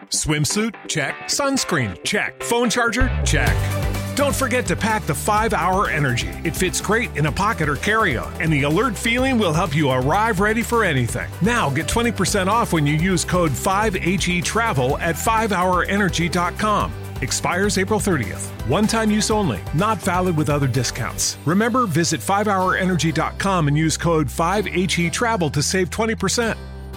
Swimsuit? Check. Sunscreen? Check. Phone charger? Check. Don't forget to pack the 5-Hour Energy. It fits great in a pocket or carry-on, and the alert feeling will help you arrive ready for anything. Now get 20% off when you use code 5HETRAVEL at 5hourenergy.com. Expires April 30th. One-time use only. Not valid with other discounts. Remember, visit 5hourenergy.com and use code 5HETRAVEL to save 20%.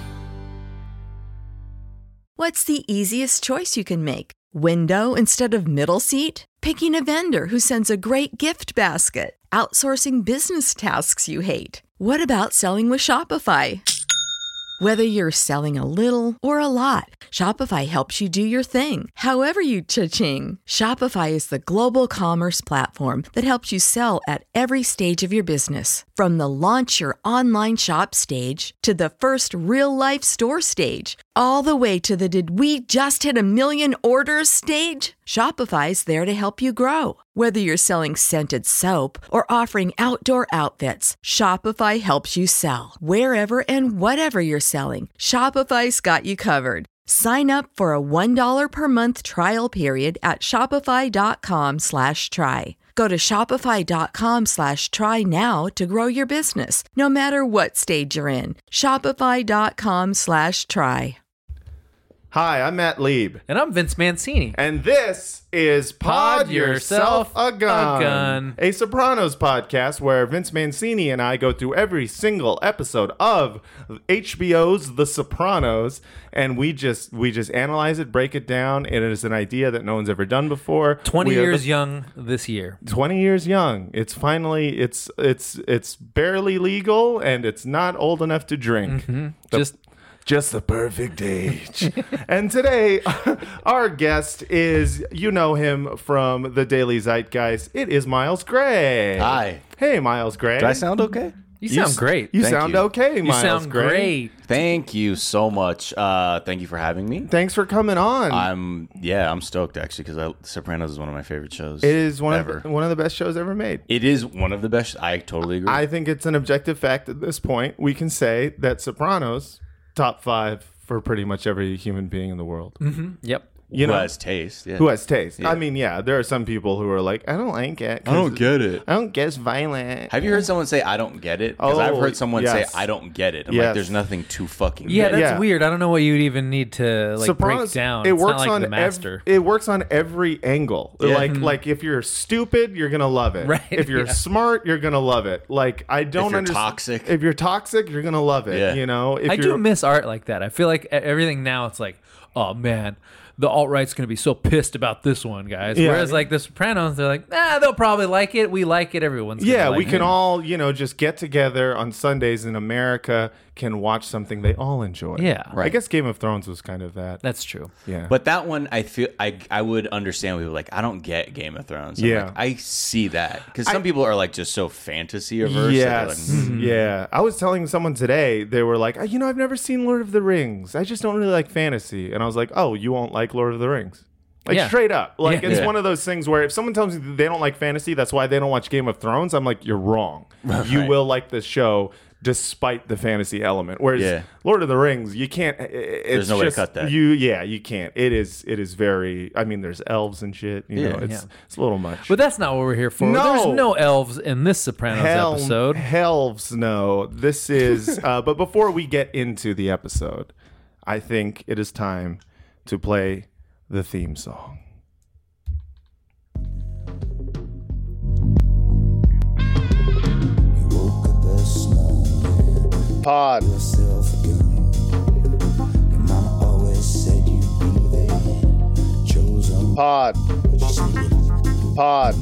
What's the easiest choice you can make? Window instead of middle seat? Picking a vendor who sends a great gift basket? Outsourcing business tasks you hate? What about selling with Shopify? Whether you're selling a little or a lot, Shopify helps you do your thing, however you cha-ching. Shopify is the global commerce platform that helps you sell at every stage of your business. From the launch your online shop stage to the first real-life store stage, all the way to the did we just hit 1 million orders stage. Shopify's there to help you grow. Whether you're selling scented soap or offering outdoor outfits, Shopify helps you sell. Wherever and whatever you're selling, Shopify's got you covered. Sign up for a $1 per month trial period at shopify.com/try. Go to shopify.com/try now to grow your business, no matter what stage you're in. Shopify.com/try. Hi, I'm Matt Lieb. And I'm Vince Mancini. And this is Pod Yourself a Gun, a Sopranos podcast where Vince Mancini and I go through every single episode of HBO's The Sopranos, and we just analyze it, break it down. It is an idea that no one's ever done before. 20 years young this year. 20 years young. It's finally, it's barely legal, and it's not old enough to drink. Mm-hmm. Just the perfect age. And today, our guest is, you know him from the Daily Zeitgeist. It is Miles Gray. Hi. Hey, Miles Gray. Do I sound okay? You sound great. You Thank sound you. okay, You Miles sound Gray. great. Thank you so much. Thank you for having me. Thanks for coming on. I'm stoked actually because Sopranos is one of my favorite shows. It is one ever. of the best shows ever made. It is one of the best. I totally agree. I think it's an objective fact at this point. We can say that Sopranos, top 5 for pretty much every human being in the world. Mm-hmm. Yep. You who know, has taste. Yeah. who has taste. Yeah. I mean, yeah, there are some people who are like, I don't like it. I don't get it. I don't get it's violent. Have you heard someone say, I don't get it? Because I've heard someone say, yes. I don't get it. I'm Yes. like, there's nothing to fucking Yeah, get. that's weird. I don't know what you'd even need to break Sopranos, down. It It's works not like on The Master. it works on every angle. Yeah. Like if you're stupid, you're gonna love it. Right, If you're yeah. smart, you're gonna love it. Like I don't you're understand. toxic. If you're toxic, you're gonna love it. Yeah. You know. If I you're, do miss art like that. I feel like everything now, it's like, oh man, the alt-right's going to be so pissed about this one, guys. Yeah. Whereas like the Sopranos, they're like, they'll probably like it. We like it. Everyone's gonna Yeah, like we can it. all, just get together on Sundays in America, can watch something they all enjoy. Yeah. I Right. guess Game of Thrones was kind of that. That's true. Yeah. But that one, I feel I would understand people like, I don't get Game of Thrones. I'm Yeah. like, I see that. Because some people are like just so fantasy averse. Yes. That they're like, Yeah. I was telling someone today, they were like, I've never seen Lord of the Rings. I just don't really like fantasy. And I was like, oh, you won't like Lord of the Rings? Like Yeah. straight up. Like Yeah. it's Yeah. one of those things where if someone tells me that they don't like fantasy, that's why they don't watch Game of Thrones, I'm like, you're wrong. You Right. will like this show despite the fantasy element. Whereas Yeah. Lord of the Rings, you can't. There's no way to cut that. You can't. It is very. I mean, there's elves and shit. You know, Yeah. it's a little much. But that's not what we're here for. No. There's no elves in this Sopranos episode. Helves no. This is. But before we get into the episode, I think it is time to play the theme song. Pod. Pod. Pod.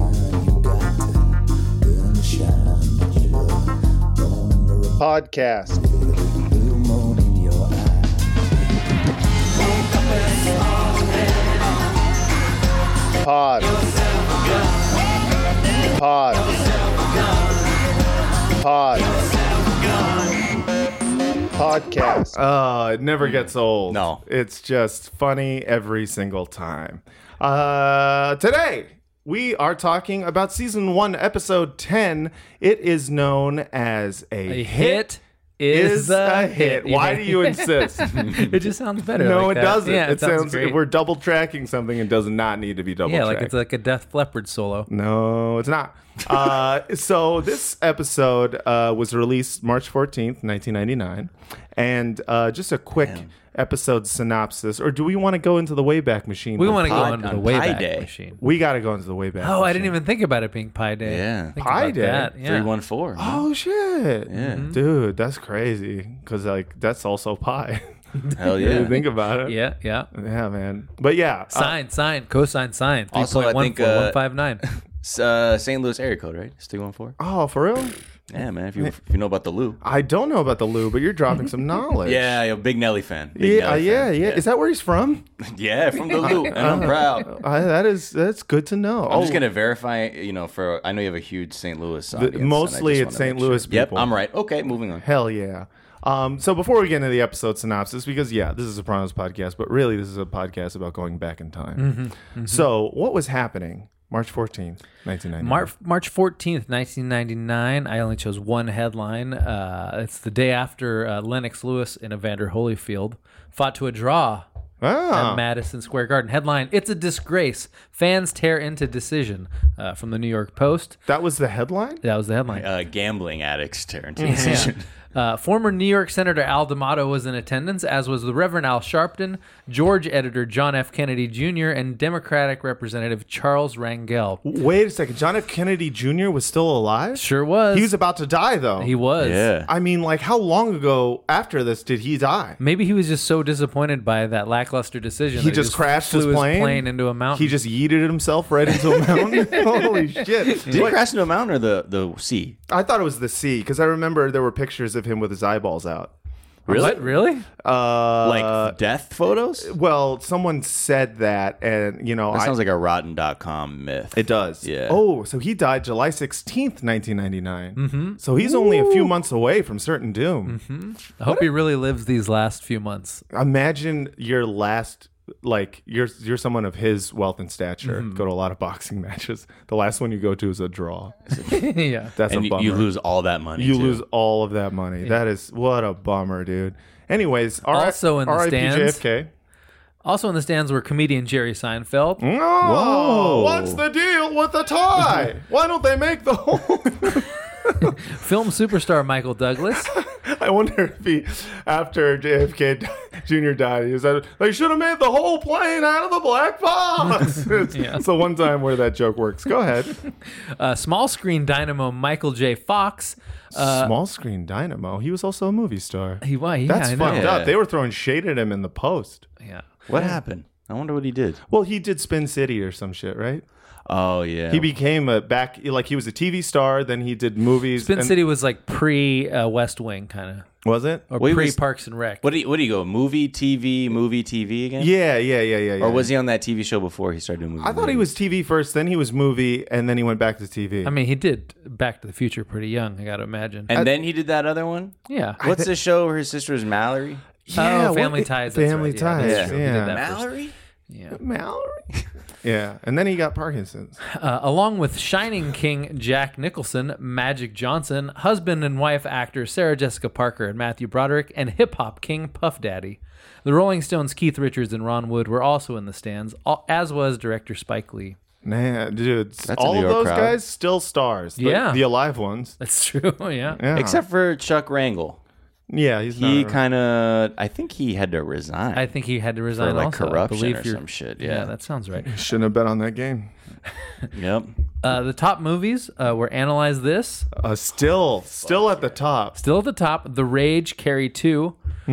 Podcast. Pod. Pod. Pod. Podcast. It never gets old. No. It's just funny every single time. Today, we are talking about season 1, episode 10. It is known as A hit is a hit. Why do you insist? It just sounds better. No, like it that. doesn't. Yeah, it sounds great. we're double tracking something and does not need to be double Yeah, tracked. like it's like a Def Leppard solo. No, it's not. So this episode was released March 14th, 1999. And just a quick episode synopsis. Or do we want to go into the Wayback Machine? We want to go Pi- into the on Wayback Pi Day. Machine. We got to go into the Wayback Oh, Machine. I didn't even think about it being Pi Day. Yeah. Think Pi about Day? that. Yeah. 314. Oh, shit. Yeah. Dude, that's crazy. Because, like, that's also pi. Hell You yeah. think about it. Yeah, yeah. Yeah, man. But yeah. Sign, cosine, sign. Also, I think, 3.14159. St. Louis area code, right? It's 314. Oh, for real? Yeah, man. If you know about the Lou. I don't know about the Lou, but you're dropping some knowledge. Yeah, you're a big Nelly fan. Big Yeah, Nelly yeah, fan. yeah. Is that where he's from? Yeah, from the Lou, and I'm proud. That's good to know. I'm just gonna verify. I know you have a huge St. Louis audience. and I mostly just it's wanna St. make Louis sure. Yep, people. I'm right. Okay, moving on. Hell yeah. So before we get into the episode synopsis, because this is a Sopranos podcast, but really this is a podcast about going back in time. So what was happening March 14th, 1999? March 14th, 1999. I only chose one headline. It's the day after Lennox Lewis and Evander Holyfield fought to a draw at Madison Square Garden. Headline: It's a disgrace. Fans tear into decision. From the New York Post. That was the headline? That was the headline. Gambling addicts turn to decision. Former New York Senator Al D'Amato was in attendance, as was the Reverend Al Sharpton, George editor John F. Kennedy Jr., and Democratic Representative Charles Rangel. Wait a second. John F. Kennedy Jr. was still alive? Sure was. He was about to die, though. He was. Yeah. I mean, like, how long ago after this did he die? Maybe he was just so disappointed by that lackluster decision. He that just crashed flew his plane? into a mountain. He just yeeted himself right into a mountain? Holy shit. Did he crash into a mountain or the sea? I thought it was the sea, because I remember there were pictures of him with his eyeballs out. Really? What? Really? Like death photos? Well, someone said that, and, That sounds like a Rotten.com myth. it does. Yeah. Oh, so he died July 16th, 1999. Mm-hmm. So he's only a few months away from certain doom. Mm-hmm. I hope he really lives these last few months. Imagine your last, like, you're someone of his wealth and stature. Go to a lot of boxing matches. The last one you go to is a draw. Yeah. That's and a bummer. you lose all that money. You too. lose all of that money. That is, what a bummer, dude. Anyways, Also in the R.I.P. stands- JFK. Also in the stands were comedian Jerry Seinfeld. Oh, Whoa. what's the deal with the tie? Why don't they make the whole... Film superstar Michael Douglas. I wonder if he, after JFK Jr. died, he was like, they should have made the whole plane out of the black box. It's the one time where that joke works. Go ahead. Small screen dynamo Michael J. Fox. Small screen dynamo. He was also a movie star. Yeah, That's I know. fucked Yeah. up. They were throwing shade at him in the post. Yeah. What happened? I wonder what he did. Well, he did Spin City or some shit, right? Oh, yeah. He became he was a TV star, then he did movies. Spin and- City was like pre West Wing kind of, Was it? or Well, he pre was- Parks and Rec. What do you go? Movie, TV again? Yeah. Or was he on that TV show before he started doing movies? I thought he was TV first, then he was movie, and then he went back to TV. I mean, he did Back to the Future pretty young. I got to imagine. And then he did that other one? yeah. What's the show where his sister is Mallory? yeah, Family what- Ties. That's Family right. Ties. that's true. He did Yeah. that first. Mallory? Yeah. Mallory. Yeah, and then he got Parkinson's. Along with Shining King Jack Nicholson, Magic Johnson, husband and wife actor Sarah Jessica Parker and Matthew Broderick, and hip hop king Puff Daddy. The Rolling Stones' Keith Richards and Ron Wood were also in the stands, as was director Spike Lee. Man, dude, That's a all New of York those crowd. guys still stars. Yeah. The alive ones. That's true. Yeah. Yeah. Except for Chuck Wrangle. yeah, he's He not. kind of, I think he had to resign. I think he had to resign like, also. I corruption believe or you're- some shit, Yeah, yeah. that sounds right. Shouldn't have bet on that game. Yep. The top movies were Analyze This. Still at the top. Still at the top, The Rage, Carrie 2,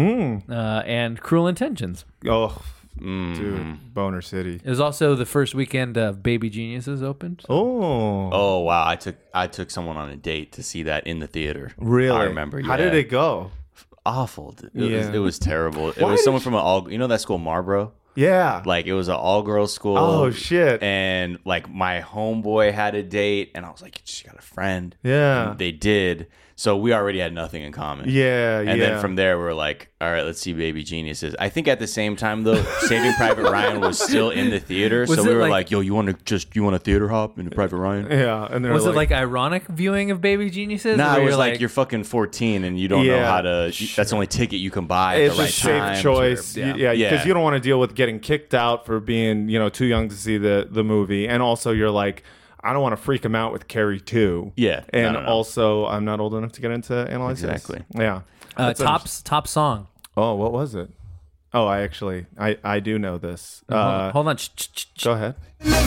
and Cruel Intentions. Oh, dude, Boner City. It was also the first weekend of Baby Geniuses opened. Oh, Oh, wow. I took someone on a date to see that in the theater. really? I remember, How did yeah. it go? Awful. Yeah. It was terrible. It Why was did someone from an all, that school, Marlboro? Yeah. Like, it was an all-girls school. Oh, shit. And, like, my homeboy had a date, and I was like, she got a friend. Yeah. And they did. So we already had nothing in common. Yeah, and then from there, we're like, all right, let's see Baby Geniuses. I think at the same time, though, Saving Private Ryan was still in the theater. So we were like, yo, you want a theater hop into Private Ryan? Yeah. And was it like ironic viewing of Baby Geniuses? No, it was like you're fucking 14 and you don't know how to. That's the only ticket you can buy at the right time. It's a safe choice. Sure. Yeah, because you don't want to deal with getting kicked out for being, too young to see the movie. And also you're like, I don't want to freak him out with Carrie 2. Yeah. And also, I'm not old enough to get into analyzing. Exactly. Yeah. Top song. Oh, what was it? Oh, I do know this. Hold on. Go ahead.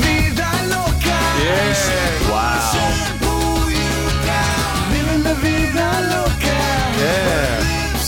Yeah. Wow. Yeah.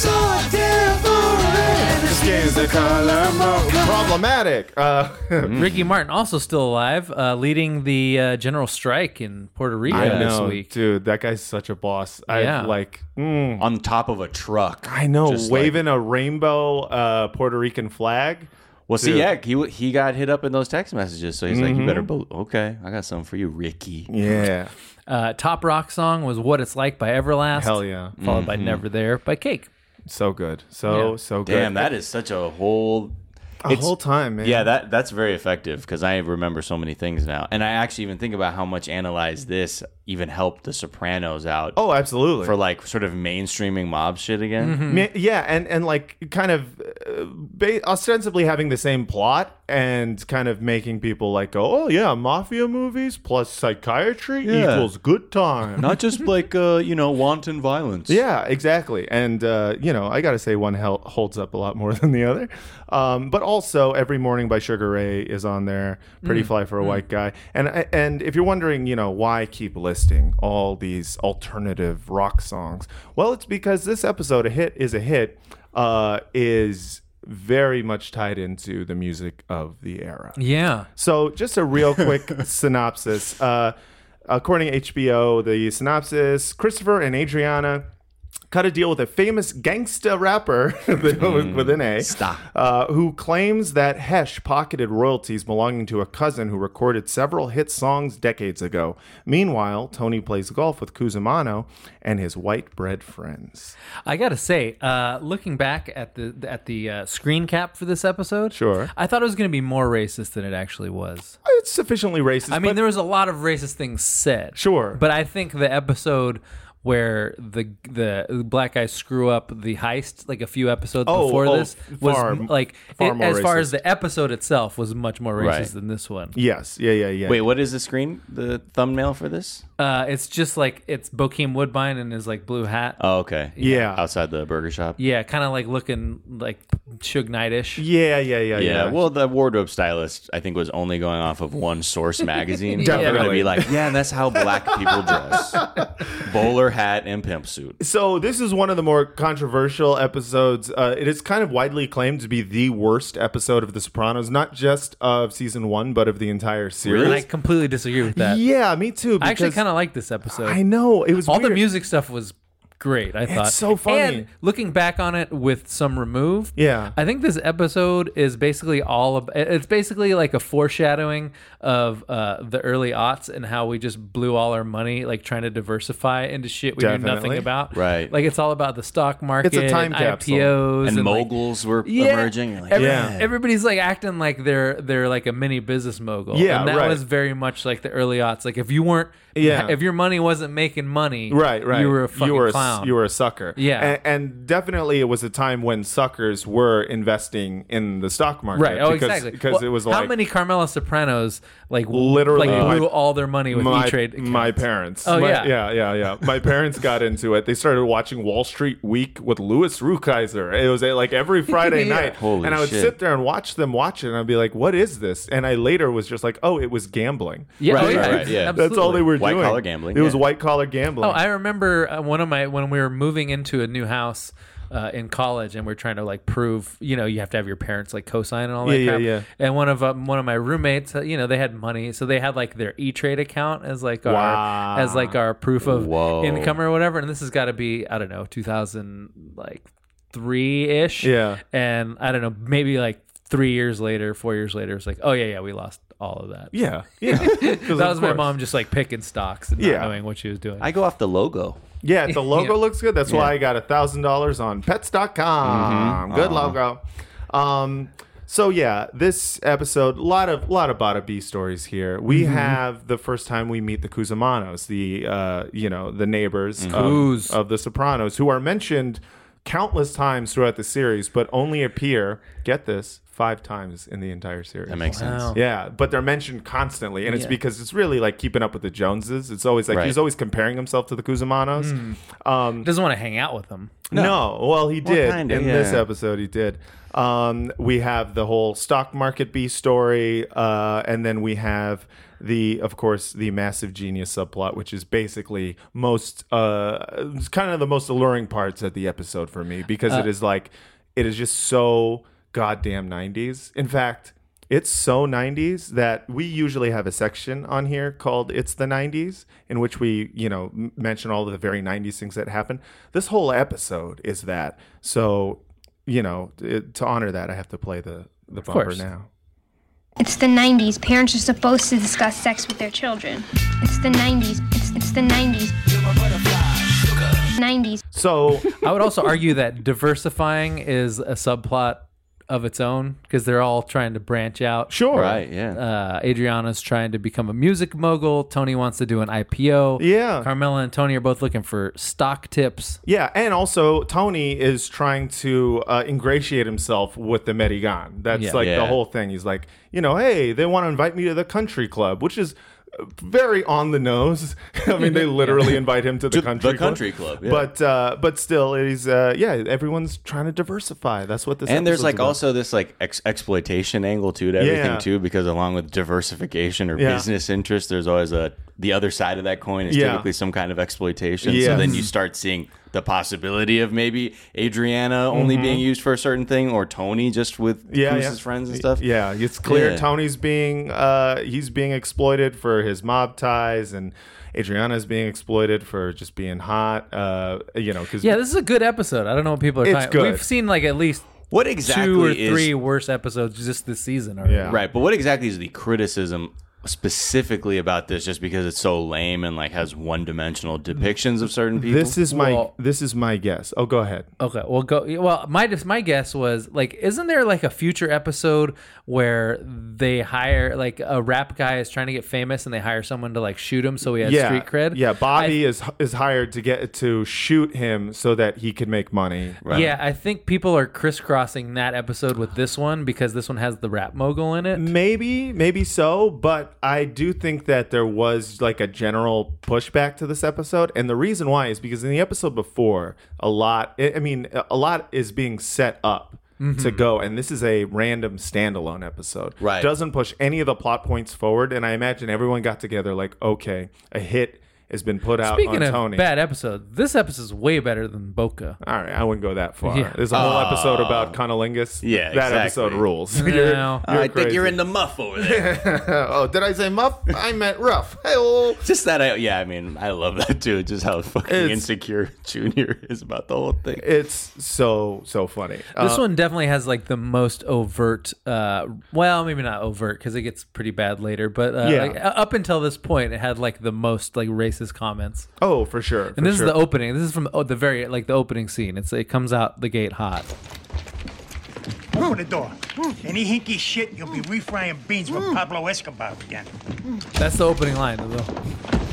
Problematic. Ricky Martin also still alive, leading the general strike in Puerto Rico this week. Dude, that guy's such a boss. Yeah. On top of a truck. I know, waving a rainbow Puerto Rican flag. Well, see, yeah, he got hit up in those text messages, so he's like, you better okay, I got something for you, Ricky. Yeah. Top rock song was What It's Like by Everlast. Hell yeah. Followed by Never There by Cake. So good. So good. Damn, that is such a whole time, man. Yeah, that's very effective because I remember so many things now. And I actually even think about how much Analyze This even helped The Sopranos out. Oh, absolutely. For like sort of mainstreaming mob shit again. Yeah, and like kind of ostensibly having the same plot and kind of making people like go, oh yeah, mafia movies plus psychiatry equals good time. Not just like, wanton violence. Yeah, exactly. And, I got to say one holds up a lot more than the other. But also Every Morning by Sugar Ray is on there. Pretty Fly for a White Guy. And if you're wondering, why keep listing all these alternative rock songs, well, it's because this episode, is very much tied into the music of the era. Yeah. So just a real quick synopsis. According to HBO, the synopsis, Christopher and Adriana cut a deal with a famous gangsta rapper with an A, who claims that Hesh pocketed royalties belonging to a cousin who recorded several hit songs decades ago. Meanwhile, Tony plays golf with Cusimano and his white bread friends. I gotta say, looking back at the screen cap for this episode, sure, I thought it was going to be more racist than it actually was. It's sufficiently racist. I mean, there was a lot of racist things said. Sure, but I think the episode where the black guys screw up the heist like a few episodes before this was far more racist. Far as the episode itself was much more racist than this one. Yes. Yeah. Wait, what is the thumbnail for this? It's just like it's Bokeem Woodbine in his like blue hat. Oh, okay. Yeah. Outside the burger shop. Yeah, kind of like looking like Suge Knight-ish. Yeah. Well, the wardrobe stylist, I think, was only going off of one Source magazine. Definitely. They're going to be like, yeah, that's how black people dress. Bowler hat and pimp suit. So this is one of the more controversial episodes. It is kind of widely claimed to be the worst episode of The Sopranos, not just of season 1, but of the entire series. And I completely disagree with that. Yeah, me too. I actually kind of like this episode. I know. It was all weird. The music stuff was great, I thought. It's so funny. And looking back on it with some remove, yeah, I think this episode is basically it's basically like a foreshadowing of the early aughts and how we just blew all our money like trying to diversify into shit we knew nothing about. Right. Like it's all about the stock market, it's a time capsule. IPOs and moguls were emerging. Like, everybody's like acting like they're like a mini business mogul. Yeah, and that was very much like the early aughts. Like if you weren't, if your money wasn't making money, right, you were a fucking clown. You were a sucker. Yeah. And definitely it was a time when suckers were investing in the stock market. Right. Oh, exactly. Because it was like... How many Carmela Sopranos, like, literally blew all their money with E-Trade accounts? My parents. Oh, Yeah. My parents got into it. They started watching Wall Street Week with Louis Rukeyser. It was like every Friday night. Holy and I would sit there and watch them watch it, and I'd be like, what is this? And I later was just like, oh, it was gambling. Yeah. Right. Absolutely. That's all they were doing. White-collar gambling. It was white-collar gambling. Oh, I remember when we were moving into a new house in college, and we're trying to like prove, you have to have your parents like co-sign and all that crap. Yeah. And one of my roommates, they had money, so they had like their E-Trade account as like our proof of income or whatever. And this has got to be, I don't know, 2003-ish. Yeah. And I don't know, maybe like 4 years later, it's like, oh yeah, we lost all of that. Yeah. That was my mom just like picking stocks and not knowing what she was doing. I go off the logo. Yeah, the logo looks good. That's why I got $1,000 on Pets.com. Good logo. So yeah, this episode, a lot of Bada B stories here. We have the first time we meet the Cusamanos, the neighbors of the Sopranos, who are mentioned countless times throughout the series, but only appear, get this, 5 times in the entire series. That makes sense. Yeah, but they're mentioned constantly, and it's because it's really like Keeping Up with the Joneses. It's always like he's always comparing himself to the Cusamanos. Doesn't want to hang out with them. No, well, he did. Kinda, in this episode, he did. We have the whole stock market B story, and then we have of course, the Massive Genius subplot, which is basically it's kind of the most alluring parts of the episode for me, because it is just so goddamn 90s. In fact, it's so 90s that we usually have a section on here called It's the 90s, in which we, mention all of the very 90s things that happen. This whole episode is that. So, to honor that, I have to play the bumper now. It's the 90s. Parents are supposed to discuss sex with their children. It's the 90s. It's the 90s. 90s. So I would also argue that diversifying is a subplot of its own, because they're all trying to branch out. Sure. Right, yeah. Adriana's trying to become a music mogul. Tony wants to do an IPO. Yeah. Carmela and Tony are both looking for stock tips. Yeah, and also Tony is trying to ingratiate himself with the Medigan. That's the whole thing. He's like, hey, they want to invite me to the country club, which is very on the nose. I mean, they literally invite him to the country club. Yeah. But still, it is everyone's trying to diversify. That's what this. And there's about. also this exploitation angle to everything too, because along with diversification or business interest, there's always the other side of that coin is typically some kind of exploitation. So then you start seeing the possibility of maybe Adriana only being used for a certain thing, or Tony just with Cruz's friends and stuff. Yeah, it's clear Tony's being he's being exploited for his mob ties, and Adriana's being exploited for just being hot. Because this is a good episode. I don't know what people are talking. We've seen like at least what exactly 2 or 3 worse episodes just this season already. Yeah. Right, but what exactly is the criticism specifically about this, just because it's so lame and like has one-dimensional depictions of certain people? This is my guess. Oh, go ahead. Okay, well, my guess was like, isn't there like a future episode where they hire like a rap guy is trying to get famous and they hire someone to like shoot him so he has street cred? Yeah, Bobby is hired to shoot him so that he can make money. Right. Yeah, I think people are crisscrossing that episode with this one because this one has the rap mogul in it. Maybe so, but I do think that there was like a general pushback to this episode, and the reason why is because in the episode before, a lot is being set up to go, and this is a random standalone episode. Right. Doesn't push any of the plot points forward, and I imagine everyone got together like, okay, a hit has been put out Speaking on of Tony. Bad episode, this episode is way better than Boca. All right, I wouldn't go that far. Yeah. There's a whole episode about Cunnilingus. Yeah, that exactly. episode rules. No. I think crazy. you're in the muff over there. Oh, did I say muff? I meant rough. Hey-oh. Just that, I love that too. Just how fucking insecure Junior is about the whole thing. It's so funny. This one definitely has like the most overt, well, maybe not overt because it gets pretty bad later, but like, up until this point, it had like the most like racist comments. Oh, for sure. And this is the opening. This is from the very the opening scene. It comes out the gate hot. Open the door. Any hinky shit, you'll be refrying beans with Pablo Escobar again. That's the opening line, though.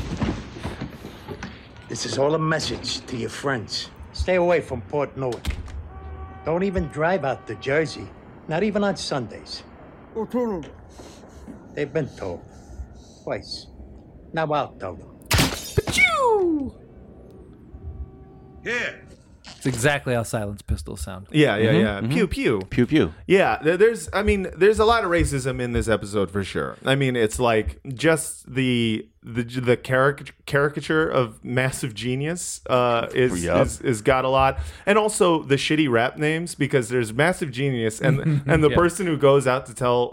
This is all a message to your friends. Stay away from Port Newark. Don't even drive out to Jersey. Not even on Sundays. They've been told. Twice. Now I'll tell them. Yeah. It's exactly how silenced pistols sound. Yeah. Pew pew. Pew pew. Yeah, there's a lot of racism in this episode for sure. I mean, it's like just the caricature of Massive Genius is got a lot, and also the shitty rap names, because there's Massive Genius and the person who goes out to tell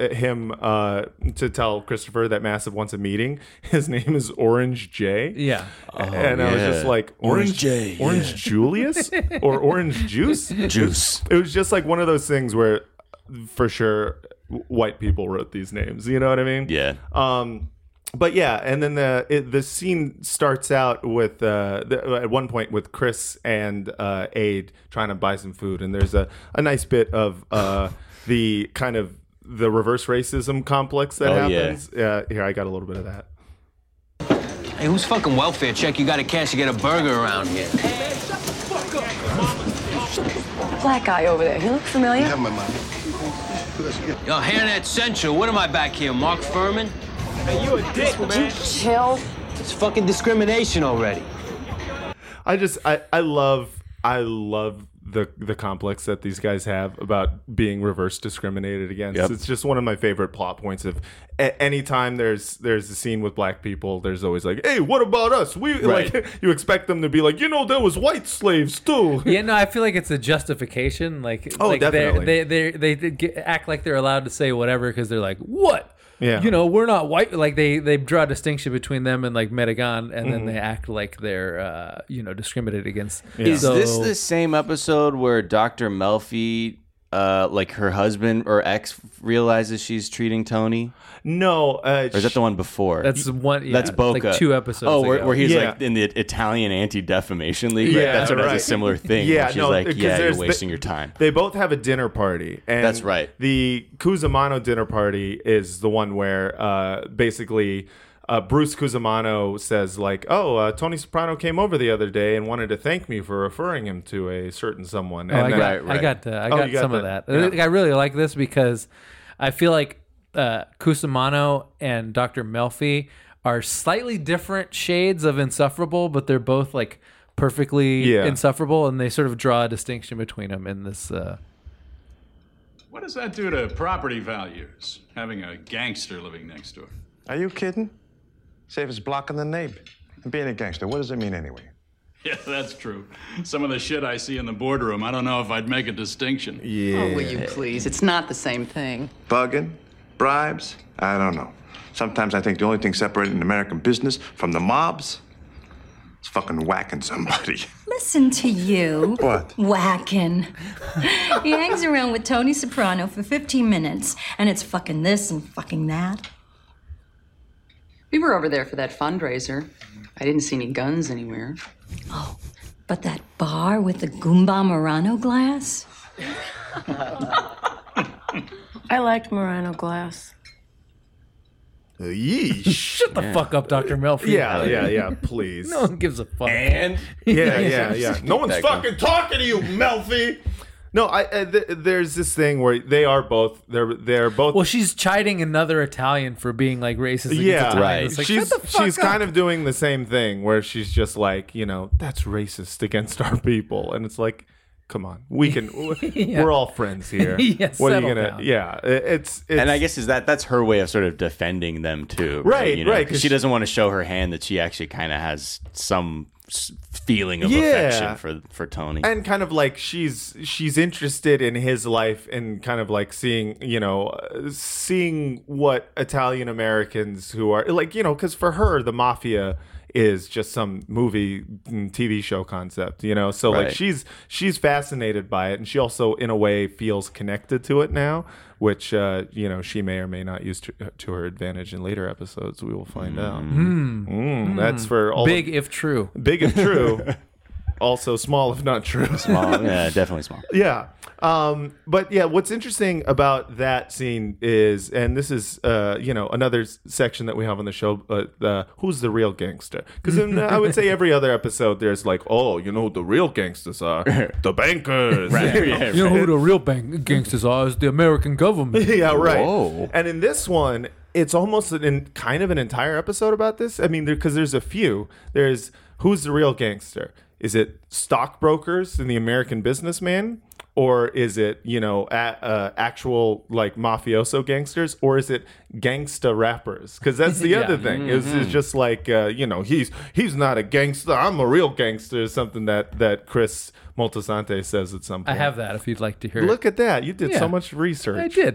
tell Christopher that Massive wants a meeting, his name is Orange J. Yeah. I was just like, Orange J, Orange Julius or Orange Juice. It was just like one of those things where, for sure, white people wrote these names. You know what I mean? Yeah. But yeah, and then the scene starts out with at one point with Chris and Aide trying to buy some food, and there's a nice bit of the kind of the reverse racism complex that happens. Yeah. Here, I got a little bit of that. Hey, who's fucking welfare check you got to cash to get a burger around here? Hey, shut the fuck up. Black guy over there. He look familiar? You have my money. Yo, Hairnet Central. What am I back here, Mark Furman? Hey, you a dick, man. Chill. It's fucking discrimination already. I love the complex that these guys have about being reverse discriminated against. Yep. It's just one of my favorite plot points of anytime there's a scene with black people, there's always like, hey, what about us? Like you expect them to be like, there was white slaves too. Yeah, no, I feel like it's a justification. Like, definitely. They act like they're allowed to say whatever because they're like, what? Yeah. We're not white. Like they draw a distinction between them and like Medegan, and then they act like they're discriminated against. Yeah. Is this the same episode where Dr. Melfi, like her husband or ex, realizes she's treating Tony? No, or is that the one before? That's one. Yeah, that's Boca. Like 2 episodes. Oh, where he's like in the Italian Anti-Defamation League. Right? That's sort of a similar thing. Yeah, she's like, you're wasting your time. They both have a dinner party, and that's right. The Cusimano dinner party is the one where basically Bruce Cusimano says like, Tony Soprano came over the other day and wanted to thank me for referring him to a certain someone. And I got some of that. Yeah. I really like this because I feel like Cusimano and Dr. Melfi are slightly different shades of insufferable, but they're both like perfectly insufferable, and they sort of draw a distinction between them in this. What does that do to property values, having a gangster living next door? Are you kidding? Save us blocking the neighbor. And being a gangster, what does it mean anyway? Yeah, that's true. Some of the shit I see in the boardroom, I don't know if I'd make a distinction. Yeah. Oh, will you please? It's not the same thing. Bugging? Bribes? I don't know. Sometimes I think the only thing separating American business from the mobs is fucking whacking somebody. Listen to you. What? Whacking. He hangs around with Tony Soprano for 15 minutes, and it's fucking this and fucking that. We were over there for that fundraiser. I didn't see any guns anywhere. Oh, but that bar with the Goomba Murano glass? I like Murano glass. Yeesh. Shut the fuck up, Dr. Melfi. Yeah, please. No one gives a fuck. And? Yeah. No one's fucking talking to you, Melfi. No, there's this thing where they are both. They're both. Well, she's chiding another Italian for being like racist. Against Italians. Like, she's kind of doing the same thing where she's just like, that's racist against our people, and it's like, come on, we can. We're all friends here. What are you gonna? Down. Yeah, it's. And I guess that's her way of sort of defending them too, right? Right, because she doesn't want to show her hand that she actually kind of has some feeling of affection for Tony, and kind of like she's interested in his life and kind of like seeing what Italian Americans who are like, because for her the mafia is just some movie TV show concept, so like she's fascinated by it, and she also in a way feels connected to it now, which she may or may not use to her advantage in later episodes. We will find out. That's for all big if true. Also small if not true. Small, yeah, definitely small. Yeah. But yeah, what's interesting about that scene is, and this is, another section that we have on the show, who's the real gangster? Because I would say every other episode, there's like, who the real gangsters are? The bankers. Right. You know who the real gangsters are? Is the American government. Yeah, right. Whoa. And in this one, it's almost kind of an entire episode about this. I mean, because there's a few. There's who's the real gangster? Is it stockbrokers and the American businessman? Or is it, actual like mafioso gangsters? Or is it gangsta rappers? Because that's the other thing. It's just like, he's not a gangster. I'm a real gangster. Something that Chris Moltisanti says at some point. I have that if you'd like to hear it. Look at that. You did so much research. I did.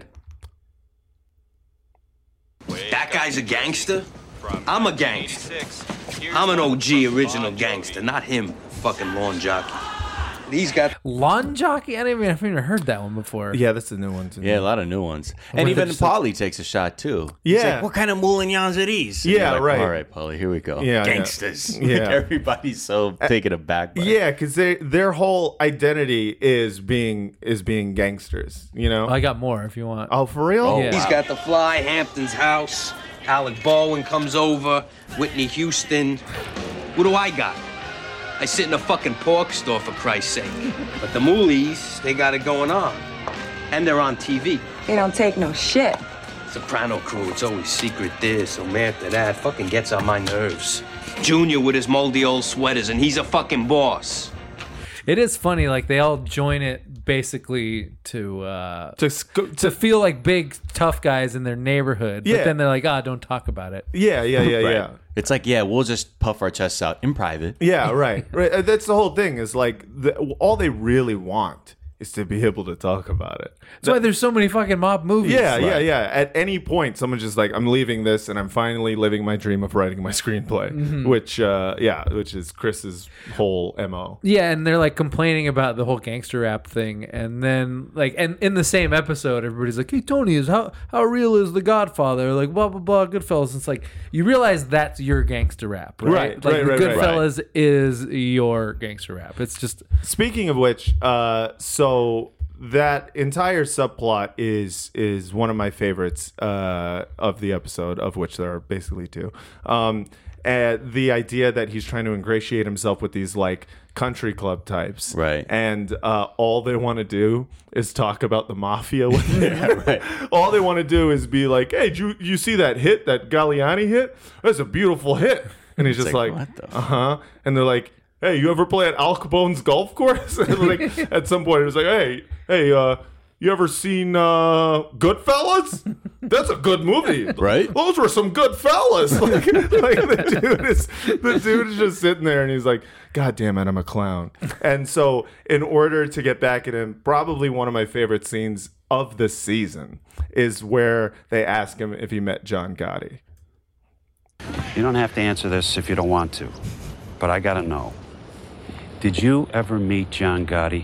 That guy's a gangster? I'm a gangster. I'm an OG original gangster, not him, fucking lawn jockey. He's got Lawn Jockey. I've even heard that one before. Yeah, that's the new one. Yeah, a lot of new ones. And even Paulie takes a shot too. Yeah. He's like, what kind of moulignons are these? And Yeah, like, right. All right, Paulie, here we go. Yeah, Gangsters. Yeah. Everybody's so taken aback by it. Yeah, because their whole identity is being gangsters. You know. I got more if you want. Oh, for real? Oh, yeah. He's got the fly, Hampton's house. Alec Baldwin comes over. Whitney Houston. What do I got? I sit in a fucking pork store, for Christ's sake. But the Moolies, they got it going on. And they're on TV. They don't take no shit. Soprano crew, it's always secret this, Samantha that. Fucking gets on my nerves. Junior with his moldy old sweaters, and he's a fucking boss. It is funny, like they all join it basically to feel like big tough guys in their neighborhood. Yeah. But then they're like, don't talk about it. Yeah. Right. It's like, we'll just puff our chests out in private. Yeah, right. That's the whole thing. Is like all they really want is to be able to talk about it. That's why there's so many fucking mob movies. Yeah. At any point, someone's just like, I'm leaving this, and I'm finally living my dream of writing my screenplay, which is Chris's whole MO. Yeah, and they're like complaining about the whole gangster rap thing, and then like, and in the same episode, everybody's like, "Hey, Tony, how real is The Godfather?" Like, blah blah blah, Goodfellas. It's like you realize that's your gangster rap, right? Like Goodfellas is your gangster rap. It's just. Speaking of which, so that entire subplot is one of my favorites of the episode, of which there are basically two. And the idea that he's trying to ingratiate himself with these like country club types, right? And all they want to do is talk about the mafia with him. Right. All they want to do is be like, "Hey, you see that hit, that Galliani hit? That's a beautiful hit." And he's just like and they're like, "Hey, you ever play at Al Capone's golf course?" And like at some point, it was like, "Hey, you ever seen Goodfellas? That's a good movie, right? Those were some good fellas." Like the dude is just sitting there, and he's like, "God damn it, I'm a clown." And so, in order to get back at him, probably one of my favorite scenes of this season is where they ask him if he met John Gotti. You don't have to answer this if you don't want to, but I gotta know. Did you ever meet John Gotti?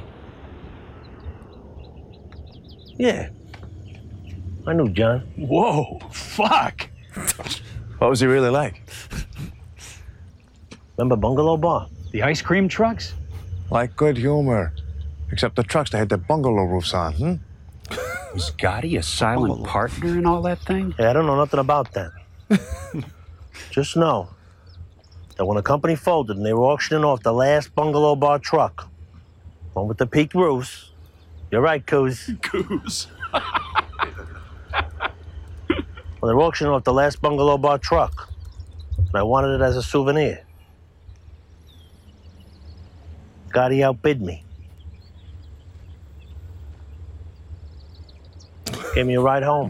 Yeah. I knew John. Whoa, fuck. What was he really like? Remember Bungalow Bar? The ice cream trucks? Like good humor. Except the trucks, they had the bungalow roofs on, Was Gotti a silent partner in all that thing? Yeah, I don't know nothing about that. Just know that when the company folded and they were auctioning off the last Bungalow Bar truck, one with the peaked roofs, you're right, Coos. Coos. Well, they were auctioning off the last Bungalow Bar truck, and I wanted it as a souvenir. Gotti outbid me. Gave me a ride home.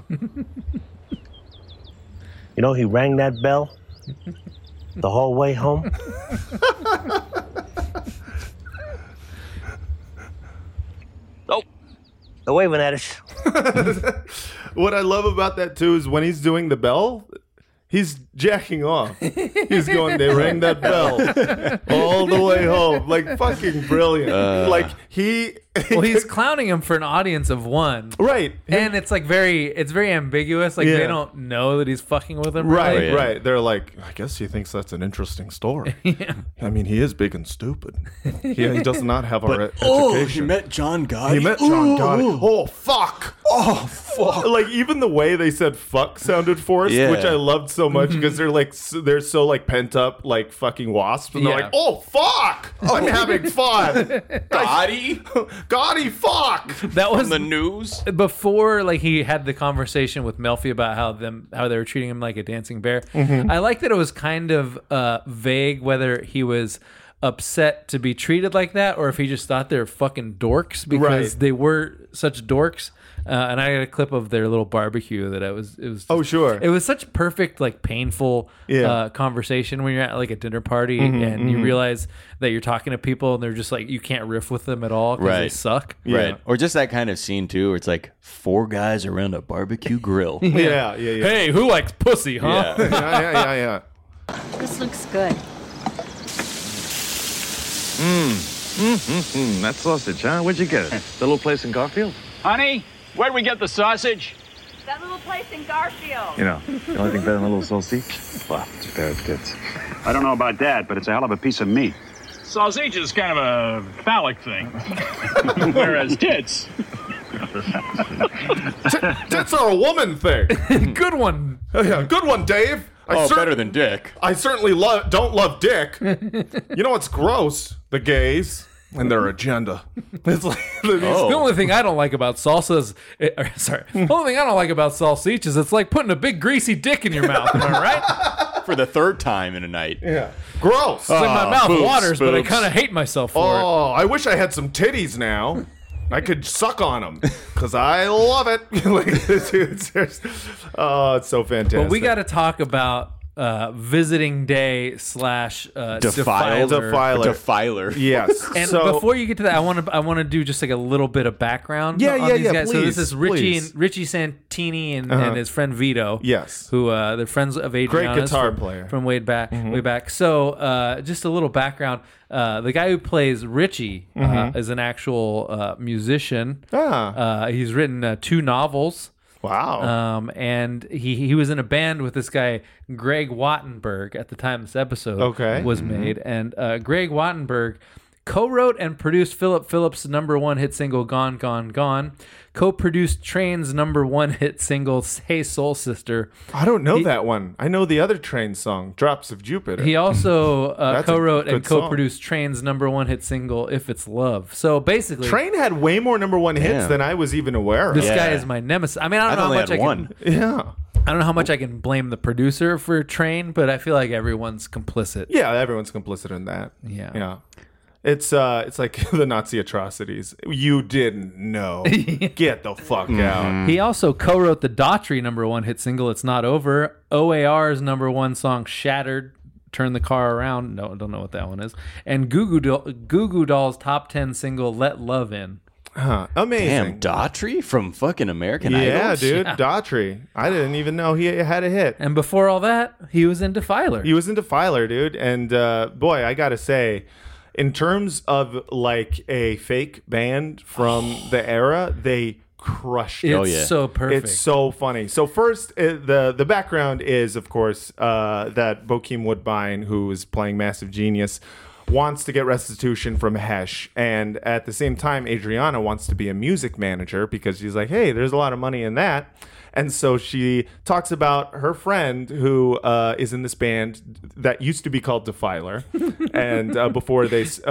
You know, he rang that bell the whole way home. Oh, they're waving at us. What I love about that too is when he's doing the bell, he's jacking off. He's going, "They rang that bell all the way home." Like, fucking brilliant. Like he's clowning him for an audience of one, right? And it's like it's very ambiguous. Like they don't know that he's fucking with him, right? Right. They're like, "I guess he thinks that's an interesting story." Yeah. I mean, he is big and stupid. He does not have our education. Oh, he met John Gotti. He met John Gotti. Oh, fuck. Oh, fuck. Like, even the way they said "fuck" sounded forced, which I loved so much because they're so like pent up, like fucking wasps, and they're like, "Oh, fuck! I'm having fun." Gotti, fuck! That was on the news before. Like, he had the conversation with Melfi about how they were treating him like a dancing bear. I like that it was kind of vague whether he was upset to be treated like that or if he just thought they were fucking dorks because they were such dorks. And I got a clip of their little barbecue that it was just, it was such perfect, like, painful conversation when you're at like a dinner party and you realize that you're talking to people and they're just like, you can't riff with them at all because they suck. Right. Or just that kind of scene too where it's like 4 guys around a barbecue grill. Yeah. Hey, who likes pussy, huh? Yeah. This looks good. That sausage, huh? Where'd you get it? The little place in Garfield? Honey, where'd we get the sausage? That little place in Garfield. You know, the only thing better than a little sausage? Well, it's a pair of tits. I don't know about that, but it's a hell of a piece of meat. Sausage is kind of a phallic thing, whereas tits... Tits are a woman thing. Good one. Yeah, good one, Dave. Better than dick. I certainly don't love dick. You know what's gross? The gays and their agenda. It's like, The only thing I don't like about salsa is... the only thing I don't like about salsich is it's like putting a big greasy dick in your mouth. Am I right? For the third time in a night. Yeah. Gross. It's like my mouth waters, but I kind of hate myself for it. Oh, I wish I had some titties now. I could suck on them because I love it. It's so fantastic. But we got to talk about Visiting Day / Defiler. Yes. And before you get to that, I want to do just like a little bit of background. on these guys. Please, so this is Richie Santini and his friend Vito. Yes. Who they're friends of Adriana's. Great guitar player from way back. So just a little background. The guy who plays Richie is an actual musician. He's written 2 novels. Wow. And he was in a band with this guy, Greg Wattenberg, at the time this episode was made. And Greg Wattenberg co-wrote and produced Philip Phillips' #1 hit single, Gone, Gone, Gone. Co-produced Train's #1 hit single, Hey Soul Sister. I don't know that one. I know the other Train song, Drops of Jupiter. He also co-wrote and co-produced Train's #1 hit single, If It's Love. So basically... Train had way more #1 hits than I was even aware of. This guy is my nemesis. I mean, I don't know how much I can... Yeah. I don't know how much I can blame the producer for Train, but I feel like everyone's complicit. Yeah, everyone's complicit in that. Yeah. It's like the Nazi atrocities. You didn't know. Get the fuck out. He also co-wrote the Daughtry #1 hit single, It's Not Over, OAR's #1 song, Shattered, Turn the Car Around. No, I don't know what that one is. And Goo Goo Dolls' top 10 single, Let Love In. Amazing. Damn, Daughtry from fucking American Idol. Yeah, dude. Daughtry. I didn't even know he had a hit. And before all that, he was in Defiler. Dude. And boy, I gotta say, in terms of like a fake band from the era, they crushed it. It's so perfect. It's so funny. So first, the background is, of course, that Bokeem Woodbine, who is playing Massive Genius, wants to get restitution from Hesh. And at the same time, Adriana wants to be a music manager because she's like, hey, there's a lot of money in that. And so she talks about her friend who is in this band that used to be called Defiler, and before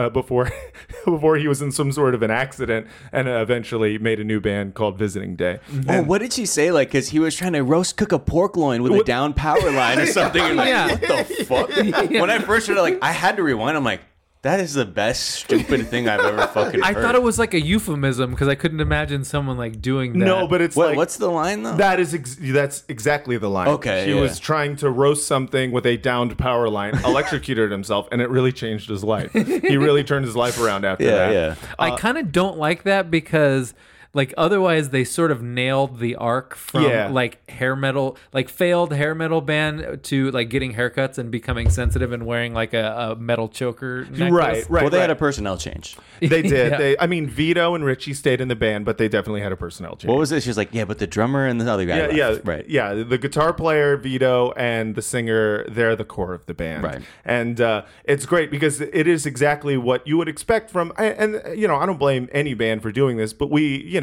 he was in some sort of an accident, and eventually made a new band called Visiting Day. Oh, what did she say? Like, because he was trying to roast cook a pork loin with a down power line or something. And like, what the fuck? When I first heard it, I had to rewind. I'm like, that is the best stupid thing I've ever fucking heard. I thought it was like a euphemism because I couldn't imagine someone like doing that. No, but it's what's the line though? That's exactly the line. Okay, she was trying to roast something with a downed power line, electrocuted himself, and it really changed his life. He really turned his life around after that. Yeah. I kind of don't like that because Like otherwise, they sort of nailed the arc from like hair metal, like failed hair metal band to like getting haircuts and becoming sensitive and wearing like a metal choker necklace. Right. Well, they had a personnel change. They did. I mean, Vito and Richie stayed in the band, but they definitely had a personnel change. What was it? She was like, yeah, but the drummer and the other guy left. Right. Yeah, the guitar player, Vito, and the singer, they're the core of the band. Right. And it's great because it is exactly what you would expect from, and you know, I don't blame any band for doing this, but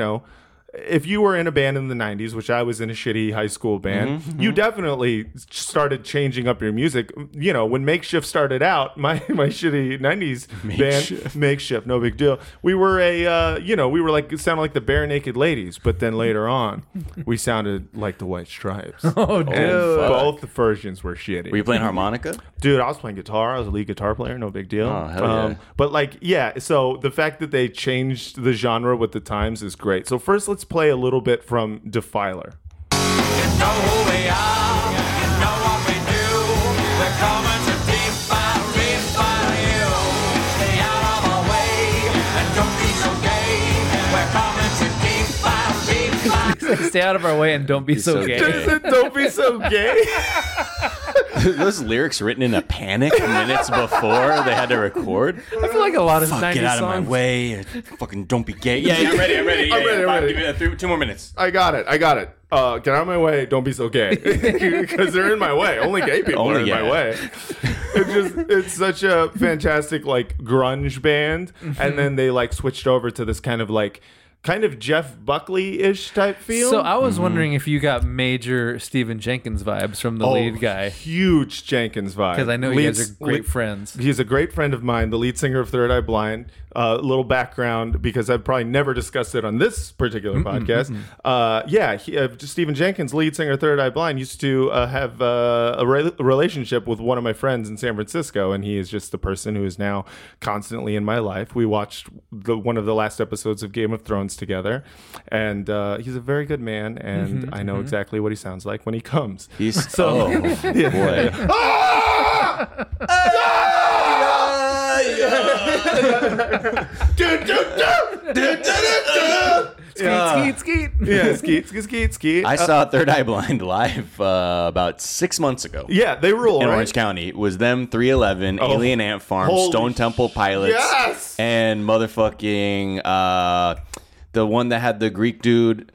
if you were in a band in the 90s, which I was in a shitty high school band, you definitely started changing up your music. You know, when Makeshift started out, my shitty 90s band, Makeshift, no big deal. We were we were like, it sounded like the Bare Naked Ladies, but then later on, we sounded like the White Stripes. Oh, dude. Both the versions were shitty. Were you playing harmonica? Dude, I was playing guitar. I was a lead guitar player, no big deal. Oh, hell yeah. But like, yeah, so the fact that they changed the genre with the times is great. So first, let's play a little bit from Defiler. You know who we are, you know what we do. We're coming to defile you. Stay out of our way and don't be so gay. We're coming to defile. Stay out of our way and don't be so gay. Don't be so gay. those lyrics written in a panic minutes before they had to record? I feel like a lot of Fuck, 90s get out songs. of my way. Fucking don't be gay. Yeah, I'm ready. I'm ready. Give me 2 more minutes. I got it. Get out of my way. Don't be so gay. Because they're in my way. Only gay people are in my way. It's such a fantastic like grunge band. And then they like switched over to this kind of Jeff Buckley-ish type feel. So I was wondering if you got major Stephen Jenkins vibes from the lead guy. Huge Jenkins vibe. Because I know you guys are great friends. He's a great friend of mine, the lead singer of Third Eye Blind. Little background, because I've probably never discussed it on this particular podcast. Stephen Jenkins, lead singer of Third Eye Blind, used to have a relationship with one of my friends in San Francisco, and he is just the person who is now constantly in my life. We watched one of the last episodes of Game of Thrones together, and he's a very good man, and I know exactly what he sounds like when he comes. Boy. Skeet. Yeah, skeet. I saw Third Eye Blind live about 6 months ago. Yeah, they rule, in right? Orange County. It was them, 311, Alien Ant Farm, Stone Temple Pilots, and motherfucking the one that had the Greek dude.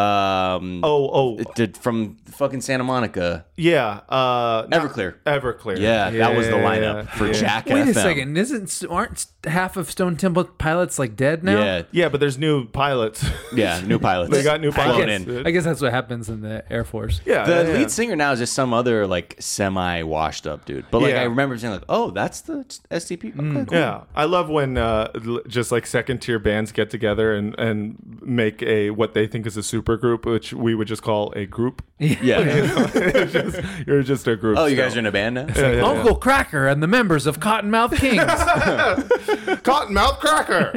From fucking Santa Monica. Yeah. Everclear. Yeah, that was the lineup for Jack Wait FM. a second. Aren't half of Stone Temple Pilots like dead now? Yeah, but there's new pilots. Yeah, new pilots. They got new pilots. I guess that's what happens in the Air Force. Yeah. The lead singer now is just some other like semi-washed up dude. But like I remember saying like, oh, that's the STP. Okay, cool. Yeah, I love when just like second tier bands get together and make what they think is a super group, which we would just call a group. Yeah. You're just a group. Oh, you guys are in a band now? Uncle Cracker and the members of Cottonmouth Kings. Cottonmouth Cracker.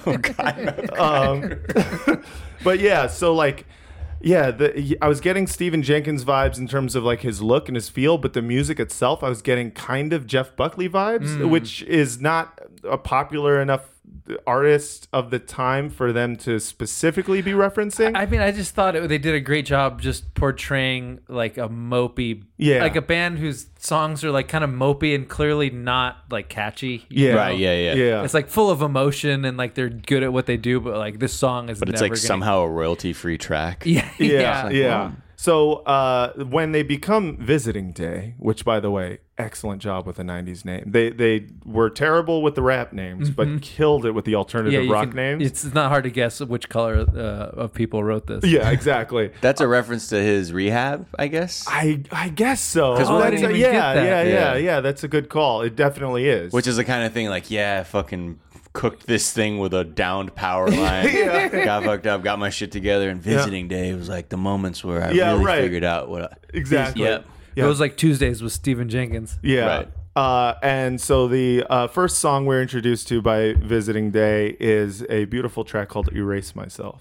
But yeah, so like, I was getting Stephen Jenkins vibes in terms of like his look and his feel, but the music itself, I was getting kind of Jeff Buckley vibes, which is not a popular enough artist of the time for them to specifically be referencing. I mean, I just thought they did a great job just portraying like a mopey, like a band whose songs are like kind of mopey and clearly not like catchy. Yeah, right. Yeah. It's like full of emotion and like they're good at what they do, but like this song is. But it's never like somehow a royalty-free track. Yeah. So when they become Visiting Day, which by the way, excellent job with the 90s name. They were terrible with the rap names, but killed it with the alternative rock names. It's not hard to guess which color of people wrote this. Yeah, exactly. That's a reference to his Rehab, I guess. I guess so. I didn't even get that. Yeah. That's a good call. It definitely is. Which is the kind of thing like, fucking cooked this thing with a downed power line. Got fucked up, got my shit together, and Visiting Day was like the moments where I really figured out what exactly. It was like Tuesdays with Stephen Jenkins. Yeah. Right. And so the first song we're introduced to by Visiting Day is a beautiful track called Erase Myself.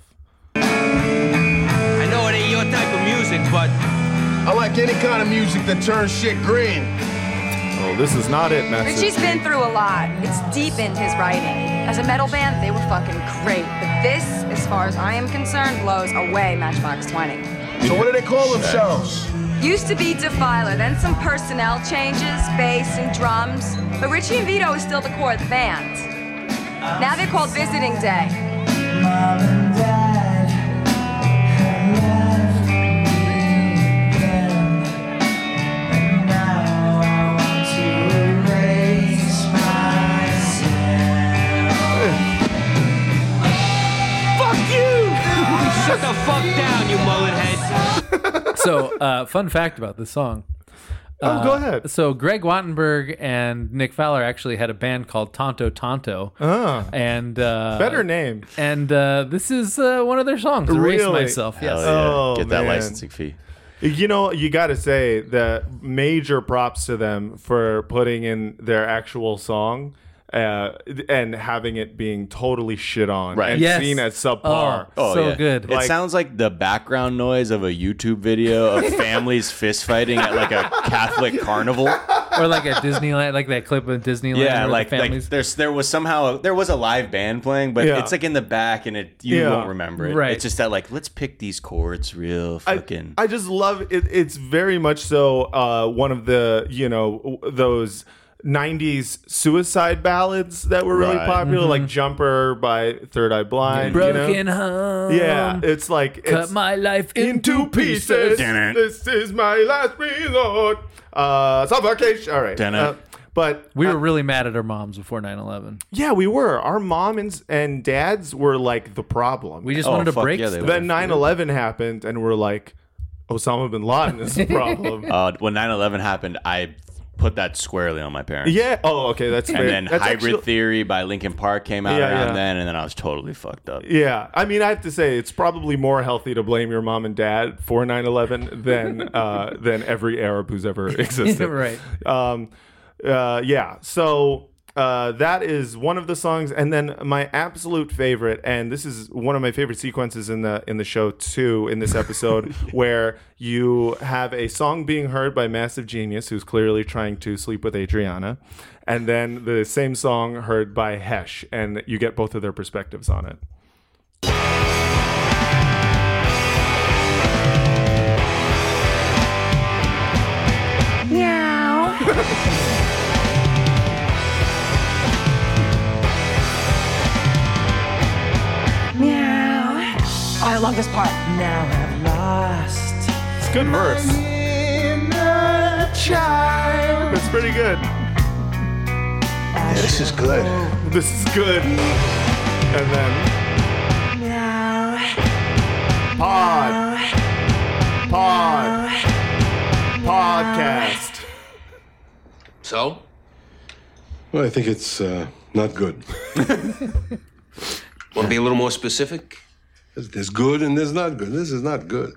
I know it ain't your type of music, but I like any kind of music that turns shit green. Oh, this is not it, message. Richie's been through a lot. It's deepened his writing. As a metal band, they were fucking great. But this, as far as I am concerned, blows away Matchbox 20. So what do they call themselves? Used to be Defiler, then some personnel changes, bass and drums. But Richie and Vito is still the core of the band. Now they're called Visiting Day. Mom and Dad. Shut the fuck down, you mullet head. So, fun fact about this song. Go ahead. So, Greg Wattenberg and Nick Fowler actually had a band called Tonto Tonto. And better name. And this is one of their songs, Erase Really? Myself. Yes. Get that licensing fee. You know, you got to say that major props to them for putting in their actual song and having it being totally shit on and seen as subpar. So good. It sounds like the background noise of a YouTube video of families fist fighting at like a Catholic carnival. Or like at Disneyland, like that clip of Disneyland. Yeah, like there was a live band playing, but it's like in the back, and you won't remember it. Right. It's just that like let's pick these chords real fucking. I just love it. It's very much so one of the those 90s suicide ballads that were really popular, like Jumper by Third Eye Blind. Broken Home. Yeah, it's like Cut my life into pieces. This is my last resort. Suffocation. All right. But we were really mad at our moms before 9/11. Yeah, we were. Our moms and dads were like the problem. We just wanted to break stuff. Then 9/11 happened, and we're like, Osama bin Laden is the problem. When 9/11 happened, I put that squarely on my parents. Yeah. Oh, okay. That's fair. And then Hybrid Theory by Linkin Park came out around then, and then I was totally fucked up. Yeah. I mean, I have to say, it's probably more healthy to blame your mom and dad for 9/11 than every Arab who's ever existed. Right. Yeah. So that is one of the songs, and then my absolute favorite, and this is one of my favorite sequences in the show too, in this episode, where you have a song being heard by Massive Genius, who's clearly trying to sleep with Adriana, and then the same song heard by Hesh, and you get both of their perspectives on it. Meow. I love this part. Now I've lost. It's a good verse. It's pretty good. Yeah, this is good. This is good. And then podcast. So? Well, I think it's not good. Want to be a little more specific? There's good and there's not good. This is not good.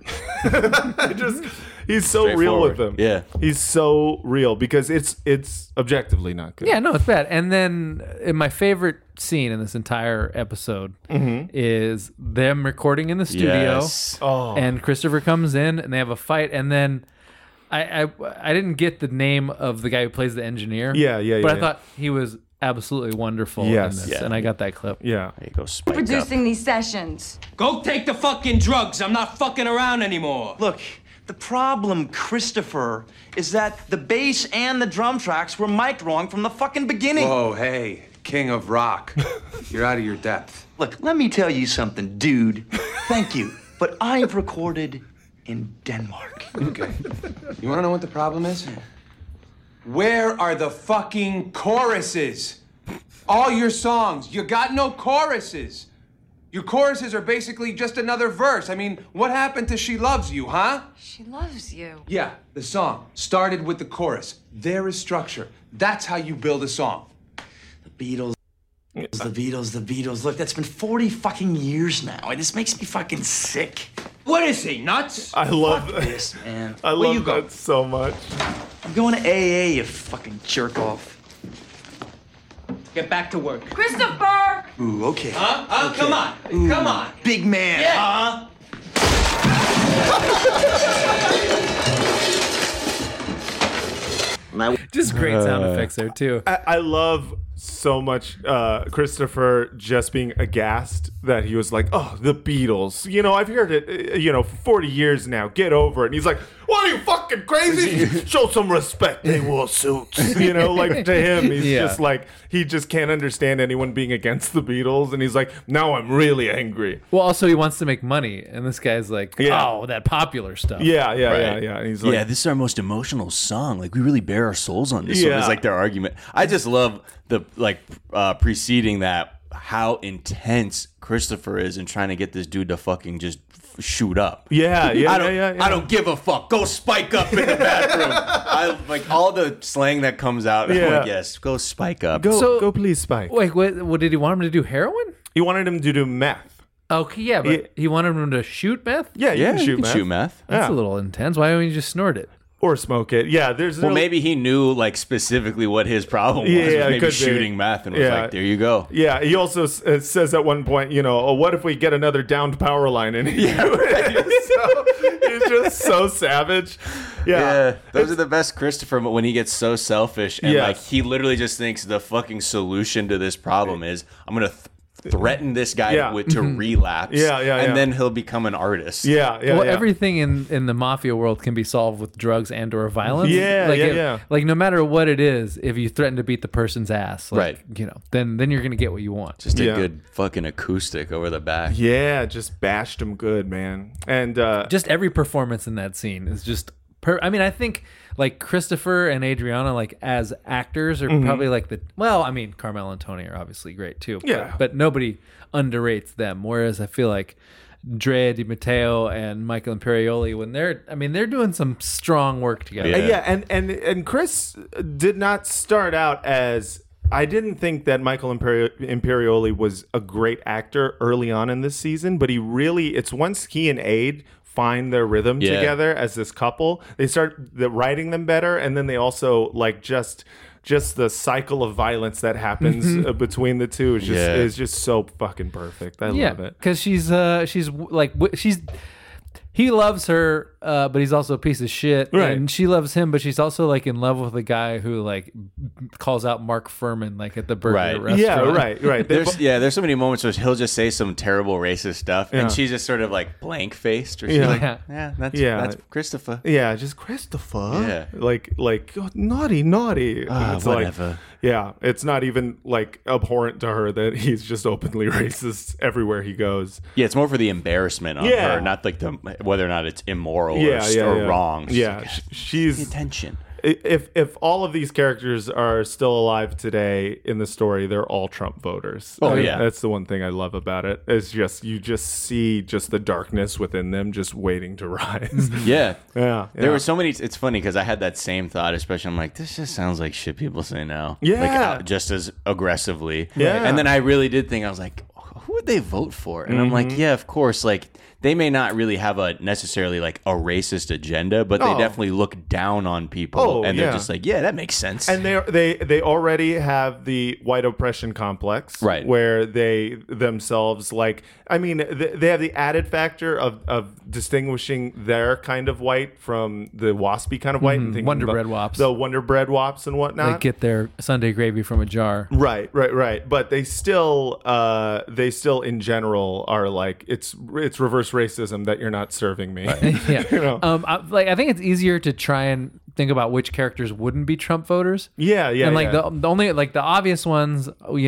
He's so real with them. Yeah. He's so real because it's objectively not good. Yeah, no, it's bad. And then my favorite scene in this entire episode is them recording in the studio. Yes. And Christopher comes in and they have a fight, and then I didn't get the name of the guy who plays the engineer. But I thought he was absolutely wonderful in this, and I got that clip. Yeah. There you go, spike Producing these sessions. Go take the fucking drugs. I'm not fucking around anymore. Look, the problem, Christopher, is that the bass and the drum tracks were mic'd wrong from the fucking beginning. Whoa, hey, king of rock. You're out of your depth. Look, let me tell you something, dude. Thank you, but I've recorded in Denmark. Okay. You wanna know what the problem is? Where are the fucking choruses? All your songs, you got no choruses. Your choruses are basically just another verse. I mean, what happened to She Loves You, huh? She loves you. Yeah, the song started with the chorus. There is structure. That's how you build a song. The Beatles. The Beatles. Look, that's been 40 fucking years now. And this makes me fucking sick. What is he, nuts? I love this, man. I Where love you go? that so much. I'm going to AA, you fucking jerk off. Get back to work. Christopher! Ooh, okay. Huh? Okay. Come on. Ooh, Come on. Big man, Yeah. Just great sound effects there too. I love so much Christopher just being aghast that he was like, oh, the Beatles. You know, I've heard it, for 40 years now. Get over it. And he's like, what, are you fucking crazy? Show some respect. They wore suits. Like to him, he's just like, he just can't understand anyone being against the Beatles. And he's like, now I'm really angry. Well, also he wants to make money. And this guy's like, oh, that popular stuff. Yeah. Right. And he's like, this is our most emotional song. Like, we really bare our souls on this one. It's like their argument. I just love the preceding that, how intense Christopher is in trying to get this dude to fucking just shoot up. Yeah. I don't give a fuck. Go spike up in the bathroom. I like all the slang that comes out. I'm like, yes, go spike up. Go please spike. Wait, what did he want him to do? Heroin? He wanted him to do meth. Okay, yeah, but he wanted him to shoot meth? Yeah, you can shoot meth. That's a little intense. Why don't you just snort it? Or smoke it. Yeah, maybe he knew specifically what his problem was. Maybe shooting meth and was like, there you go. Yeah, he also says at one point, what if we get another downed power line in here? So He's just so savage. Yeah. Those are the best Christopher when he gets so selfish and like he literally just thinks the fucking solution to this problem is I'm gonna threaten this guy to relapse. And then he'll become an artist. Everything in the mafia world can be solved with drugs and or violence. Like no matter what it is, if you threaten to beat the person's ass, like, you know, then you're gonna get what you want. Just a good fucking acoustic over the back. Yeah, just bashed him good, man. And just every performance in that scene is just I mean, I think like Christopher and Adriana, like as actors, are probably like Carmel and Tony are obviously great too. But nobody underrates them. Whereas I feel like Drea Di Matteo and Michael Imperioli, when they're doing some strong work together. And Chris did not start out as. I didn't think that Michael Imperioli was a great actor early on in this season, but it's once he and Aid find their rhythm together as this couple, they start writing them better, and then they also like just the cycle of violence that happens between the two is just so fucking perfect. I love it because he loves her, but he's also a piece of shit. Right. And she loves him, but she's also like in love with a guy who like calls out Mark Furman like at the burger restaurant. Yeah, right. There's so many moments where he'll just say some terrible racist stuff, and she's just sort of like blank faced, or she's like, that's Christopher. Yeah, just Christopher. Yeah, like oh, naughty. It's whatever. Like, it's not even like abhorrent to her that he's just openly racist everywhere he goes. Yeah, it's more for the embarrassment on her, not like whether or not it's immoral or wrong. She's the attention. If all of these characters are still alive today in the story, they're all Trump voters. That's the one thing I love about it. Is just you just see just the darkness within them just waiting to rise. There were so many. It's funny because I had that same thought, especially I'm like, this just sounds like shit people say now. Like, just as aggressively. And then I really did think, I was like, who would they vote for? And I'm like, of course, like they may not really have necessarily like a racist agenda, but they definitely look down on people, and they're just like, that makes sense. And they already have the white oppression complex, right? Where they themselves they have the added factor of distinguishing their kind of white from the waspy kind of white, and Wonder Bread wops, the Wonder Bread wops and whatnot. They get their Sunday gravy from a jar, right. But they still in general are like it's reverse racism that you're not serving me. I think it's easier to try and think about which characters wouldn't be Trump voters. And the only like the obvious ones,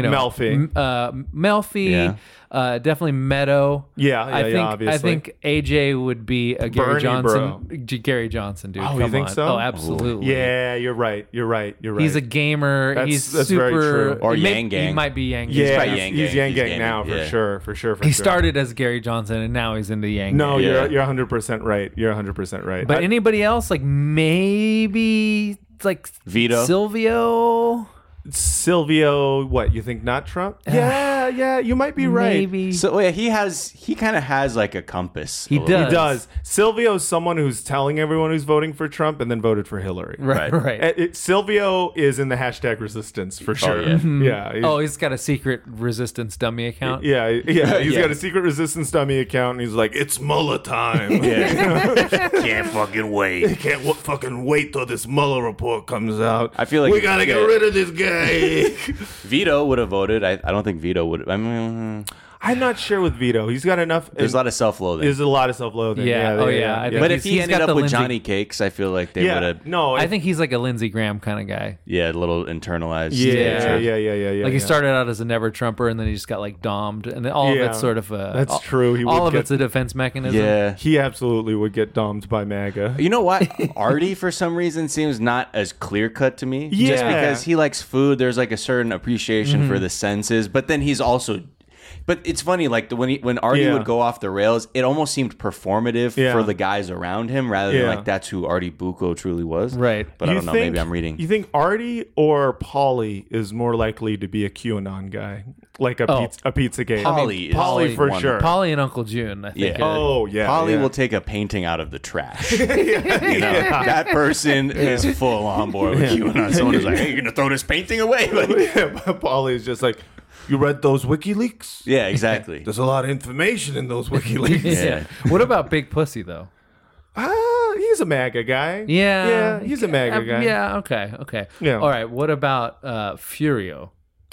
Melfi, definitely Meadow. Obviously. I think AJ would be a Gary Johnson. Gary Johnson, dude. Oh, you think so? Oh, absolutely. Yeah, you're right. He's a gamer. He's that's super. Very true. Or Yang Gang. He might be Yang Gang. Yeah, he's Yang Gang now for sure. He started as Gary Johnson and now he's into Yang Gang. No, you're 100% right. You're 100% right. But anybody else, like maybe like Vito, Silvio, what you think? Not Trump? Yeah, you might be right. Maybe. So he kind of has like a compass. He does. Silvio's someone who's telling everyone who's voting for Trump and then voted for Hillary. Right. Silvio is in the hashtag resistance for sure. He's got a secret resistance dummy account. Yeah. He's got a secret resistance dummy account, and he's like, it's Mueller time. Can't fucking wait. Can't fucking wait till this Mueller report comes out. I feel like we gotta get rid of this guy. Vito would have voted. I don't think Vito would. I'm not sure with Vito. He's got enough. There's a lot of self-loathing. There's a lot of self-loathing. Yeah. But if he ended up with Johnny Cakes, I feel like they would have. No, I think he's like a Lindsey Graham kind of guy. Yeah, a little internalized. Yeah. Like he started out as a never Trumper, and then he just got like domed, and then all of it's sort of that's true. It's a defense mechanism. Yeah, he absolutely would get domed by MAGA. You know what? Artie, for some reason, seems not as clear cut to me. Yeah. Just because he likes food, there's like a certain appreciation for the senses, but then he's also. But it's funny, like when Artie would go off the rails, it almost seemed performative for the guys around him, rather than like that's who Artie Bucco truly was. Right. But I don't know. Maybe I'm reading. You think Artie or Pauly is more likely to be a QAnon guy, like a Pizzagate? Pauly for sure. Pauly and Uncle June, I think. Pauly will take a painting out of the trash. That person is full on board with QAnon. Someone is like, "Hey, you're gonna throw this painting away?" Pauly is just like. You read those WikiLeaks? Yeah, exactly. There's a lot of information in those WikiLeaks. What about Big Pussy, though? He's a MAGA guy. Yeah. He's a MAGA guy. Yeah, okay. Yeah. All right, what about Furio?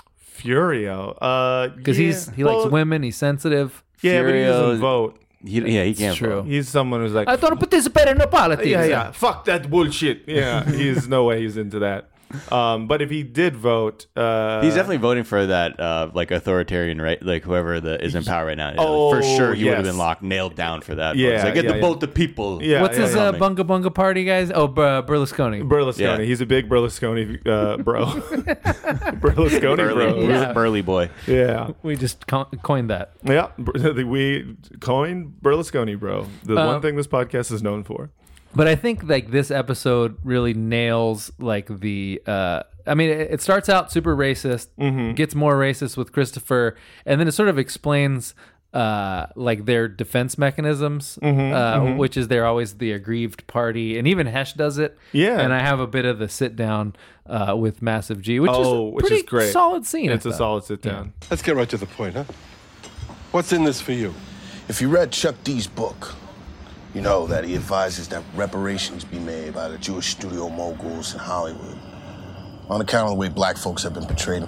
Furio. Because he likes women, he's sensitive. Yeah, but he doesn't vote. He can't vote. He's someone who's like, I don't participate in the politics. Yeah. Fuck that bullshit. Yeah, he's no way he's into that. But if he did vote, he's definitely voting for that like authoritarian, right? Like whoever is in power right now. For sure, he would have been nailed down for that. Yeah, he's like, get the vote the people. Yeah, what's his bunga bunga party, guys? Oh, Berlusconi. Berlusconi. He's a big Berlusconi bro. Berlusconi bro. Burly boy. Yeah, we just coined that. Yeah, we coined Berlusconi bro. The one thing this podcast is known for. But I think like this episode really nails like the I mean it starts out super racist, gets more racist with Christopher, and then it sort of explains like their defense mechanisms, which is they're always the aggrieved party, and even Hesh does it. Yeah. And I have a bit of the sit down with Massive G, which is a pretty great. solid scene. It's a solid sit down. Let's get right to the point, huh? What's in this for you? If you read Chuck D's book, you know that he advises that reparations be made by the Jewish studio moguls in Hollywood on account of the way black folks have been portrayed in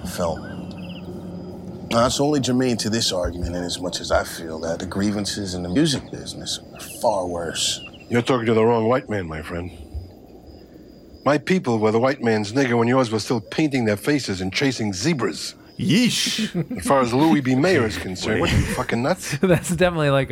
film. Now, it's only germane to this argument in as much as I feel that the grievances in the music business are far worse. You're talking to the wrong white man, my friend. My people were the white man's nigger when yours was still painting their faces and chasing zebras. Yeesh. As far as Louis B. Mayer is concerned, what, you fucking nuts? That's definitely like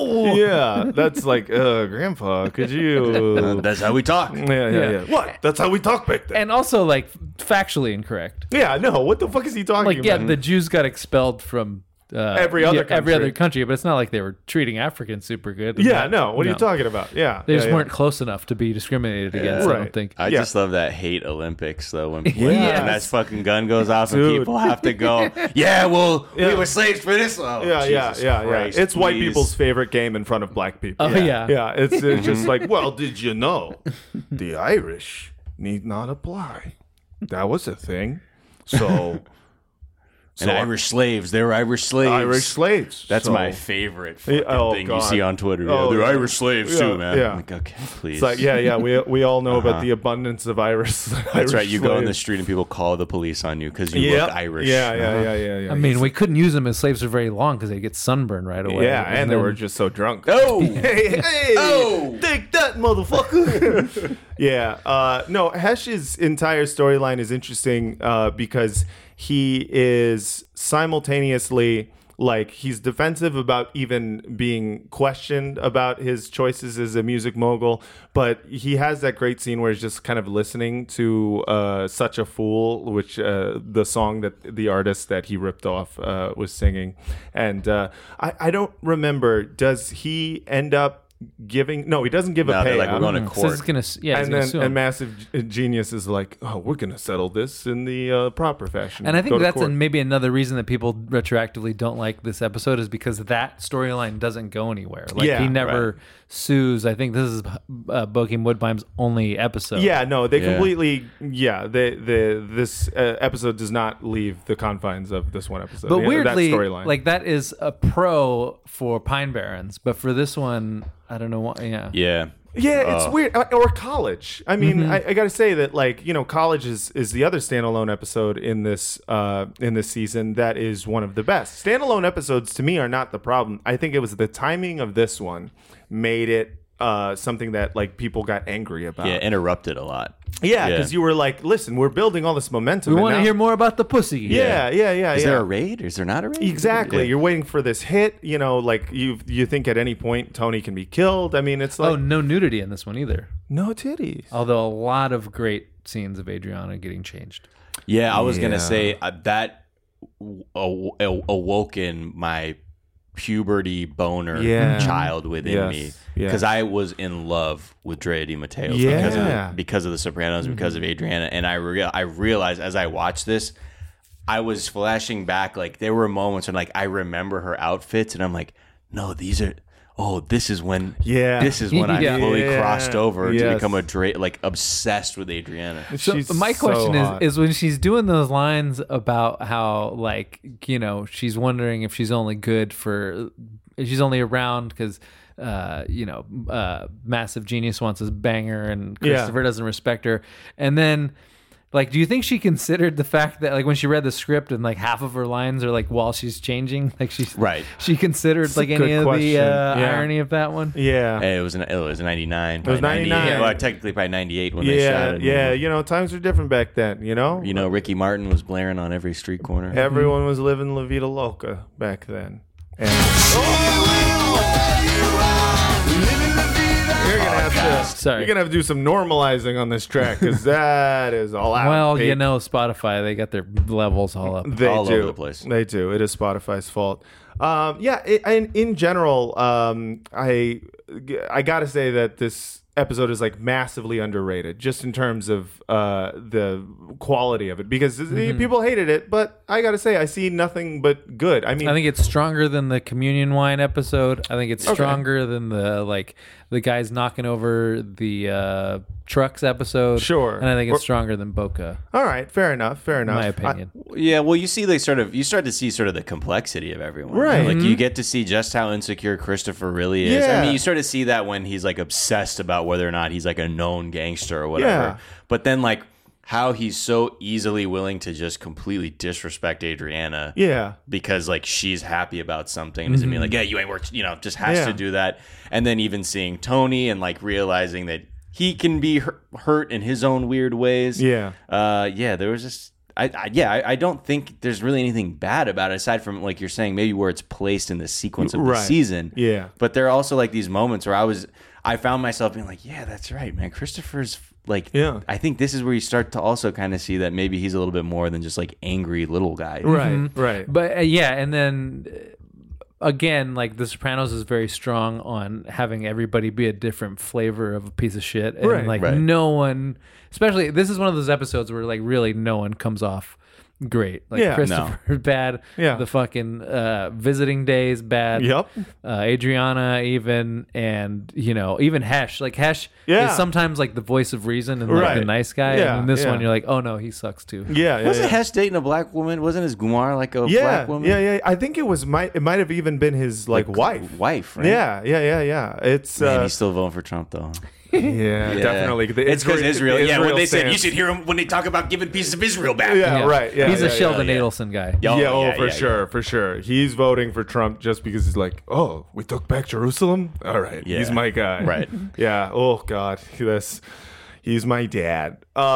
yeah, that's like grandpa, could you that's how we talk. Yeah. What? That's how we talk back then. And also like factually incorrect. Yeah, no, what the fuck is he talking about? Like, yeah, the Jews got expelled from every other country, but it's not like they were treating Africans super good. Yeah, no. What are you talking about? Yeah, they just weren't close enough to be discriminated against. Right. I don't think. I just love that hate Olympics though when that fucking gun goes off and people have to go. Yeah, well, we were slaves for this. Oh, yeah. Christ, it's white please. people's favorite game in front of black people. Oh yeah. It's just like, well, did you know the Irish need not apply? That was a thing. So. And Irish slaves. They were Irish slaves. Irish slaves. That's my favorite thing you see on Twitter. They're Irish slaves too, man. Yeah. I'm like, okay, please. It's like, we all know about the abundance of Irish. That's right. You go in the street and people call the police on you because you look Irish. Yeah. I mean, we couldn't use them as slaves for very long because they get sunburned right away. Yeah, and they were just so drunk. Oh, hey, take that, motherfucker. Yeah. No, Hesh's entire storyline is interesting because he is simultaneously like he's defensive about even being questioned about his choices as a music mogul, but he has that great scene where he's just kind of listening to Such a Fool, which the song that the artist that he ripped off was singing. And I don't remember, does he end up giving? No, he doesn't give a payout. Like, we're going to court. So and Massive Genius is like, oh, we're gonna settle this in the proper fashion. And I think that's maybe another reason that people retroactively don't like this episode is because that storyline doesn't go anywhere. Like he never sues. I think this is Bokeem Woodbine's only episode. Yeah, no, they completely. Yeah, this episode does not leave the confines of this one episode. But weirdly, that storyline, like that is a pro for Pine Barrens, but for this one, I don't know why. Yeah, it's weird. Or College. I mean, I got to say that, like, you know, College is the other standalone episode in this season that is one of the best. Standalone episodes to me are not the problem. I think it was the timing of this one made it something that like people got angry about. Yeah, interrupted a lot. Yeah, because you were like, listen, we're building all this momentum. We want to hear more about the pussy. Yeah. Is there a raid? Is there not a raid? Exactly. Yeah. You're waiting for this hit. You know, like you think at any point Tony can be killed. I mean, it's like no nudity in this one either. No titties. Although a lot of great scenes of Adriana getting changed. Yeah, I was gonna say that awoken my puberty boner child within me because I was in love with Drea Di Matteo because of The Sopranos, because of Adriana, and I realized as I watched this, I was flashing back, like there were moments when like I remember her outfits and I'm like, no, this is when I fully crossed over to become obsessed with Adriana. So my question is when she's doing those lines about how, like, you know, she's wondering if she's only around because massive genius wants his banger, and Christopher doesn't respect her. And then, like, do you think she considered the fact that, like, when she read the script and like half of her lines are like while she's changing, like she considered That's like a any good of question. the irony of that one? Yeah. Hey, it was 99. It was 99. Well, technically probably 98 when they shot it. Yeah, times were different back then, you know? Ricky Martin was blaring on every street corner. Everyone was living La Vida Loca back then. And you're gonna have to do some normalizing on this track, because that is all out. Well, Spotify, they got their levels all up. They all do. over the place. They do. It is Spotify's fault. In general, I gotta say that this episode is like massively underrated, just in terms of the quality of it, because people hated it, but I gotta say I see nothing but good. I mean, I think it's stronger than the communion wine episode. I think it's stronger than the guys knocking over the trucks episode. Sure. And I think it's stronger than Boca. All right, fair enough. In my opinion. Well, you see, you start to see sort of the complexity of everyone. Right. Like, you get to see just how insecure Christopher really is. Yeah. I mean, you sort of see that when he's like obsessed about whether or not he's like a known gangster or whatever. Yeah. But then, like, how he's so easily willing to just completely disrespect Adriana. Yeah. Because, like, she's happy about something and doesn't mean like, yeah, you ain't worked, just has to do that. And then even seeing Tony and like realizing that he can be hurt in his own weird ways. Yeah. There was just, I don't think there's really anything bad about it, aside from, like you're saying, maybe where it's placed in the sequence of the season. Yeah. But there are also like these moments where I found myself being like, yeah, that's right, man. Christopher's like, I think this is where you start to also kind of see that maybe he's a little bit more than just like angry little guy. Right. Right. But and then again, like The Sopranos is very strong on having everybody be a different flavor of a piece of shit, and no one, especially this is one of those episodes where like really no one comes off great. Like Christopher bad. Yeah. The fucking visiting days bad. Yep. Adriana even, and even Hesh. Like Hesh is sometimes like the voice of reason and like the nice guy. Yeah. And in this one you're like, oh no, he sucks too. Wasn't Hesh dating a black woman? Wasn't his Gumar like a black woman? Yeah. I think it might have even been his like wife. Wife, right? Yeah. It's man, he's still voting for Trump though. Yeah, definitely. It's because Israel. Yeah, when they said stance. you should hear him when they talk about giving pieces of Israel back. Yeah, right. Yeah, he's a Sheldon Adelson guy. For sure. He's voting for Trump just because he's like, oh, we took back Jerusalem? All right, he's my guy. Right. Yeah. Oh God, he's my dad.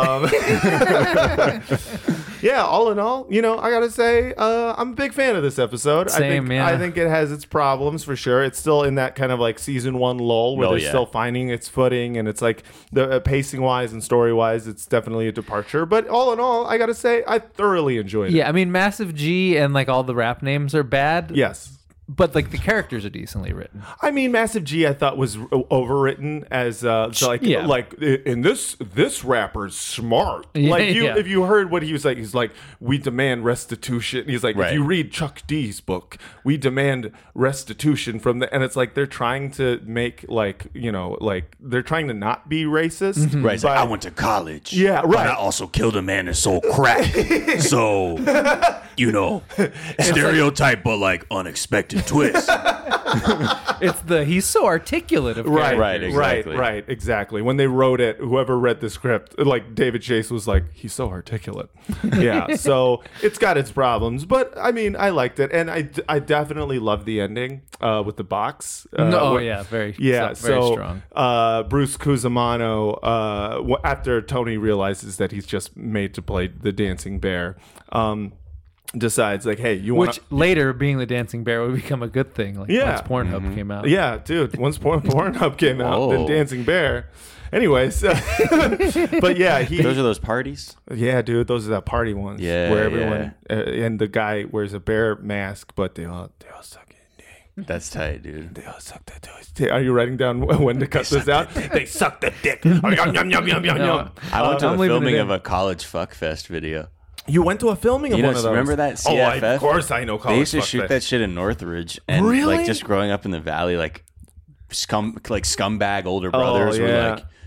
Yeah, all in all, I gotta say, I'm a big fan of this episode. I think it has its problems for sure. It's still in that kind of like season 1 lull where they're still finding its footing, and it's like the pacing wise and story wise, it's definitely a departure. But all in all, I gotta say, I thoroughly enjoyed it. Yeah, I mean, Massive G and like all the rap names are bad. Yes. But like the characters are decently written. I mean, Massive G I thought was overwritten as like in this rapper's smart. If you heard what he was like, he's like, we demand restitution. He's like, if you read Chuck D's book, we demand restitution from and it's like they're trying to make like they're trying to not be racist. Right. It's like, I went to college. Yeah, right. But I also killed a man and sold crack. So stereotype, but like unexpected twist. It's he's so articulate of right, exactly. When they wrote it, whoever read the script, like David Chase was like, he's so articulate. Yeah, so it's got its problems, but I mean, I liked it, and I definitely loved the ending with the box. Very strong. Bruce Cusimano, after Tony realizes that he's just made to play the dancing bear, decides like, hey, you want, which later being the dancing bear would become a good thing. Like once Pornhub came out. Yeah, dude. Once Pornhub came out, then dancing bear. Anyways, but yeah, those are those parties. Yeah, dude, those are the party ones. Yeah, where everyone and the guy wears a bear mask, but they all suck it. That's tight, dude. They all suck that dick. Are you writing down when to cut this out? They suck the dick. Yum, yum, yum, yum, yum. I went to a filming of a college fuckfest video. You went to a filming of one of those? Remember that CFF? Oh, of course I know college. They used to shoot that shit in Northridge. And like just growing up in the valley, like scumbag older brothers were like,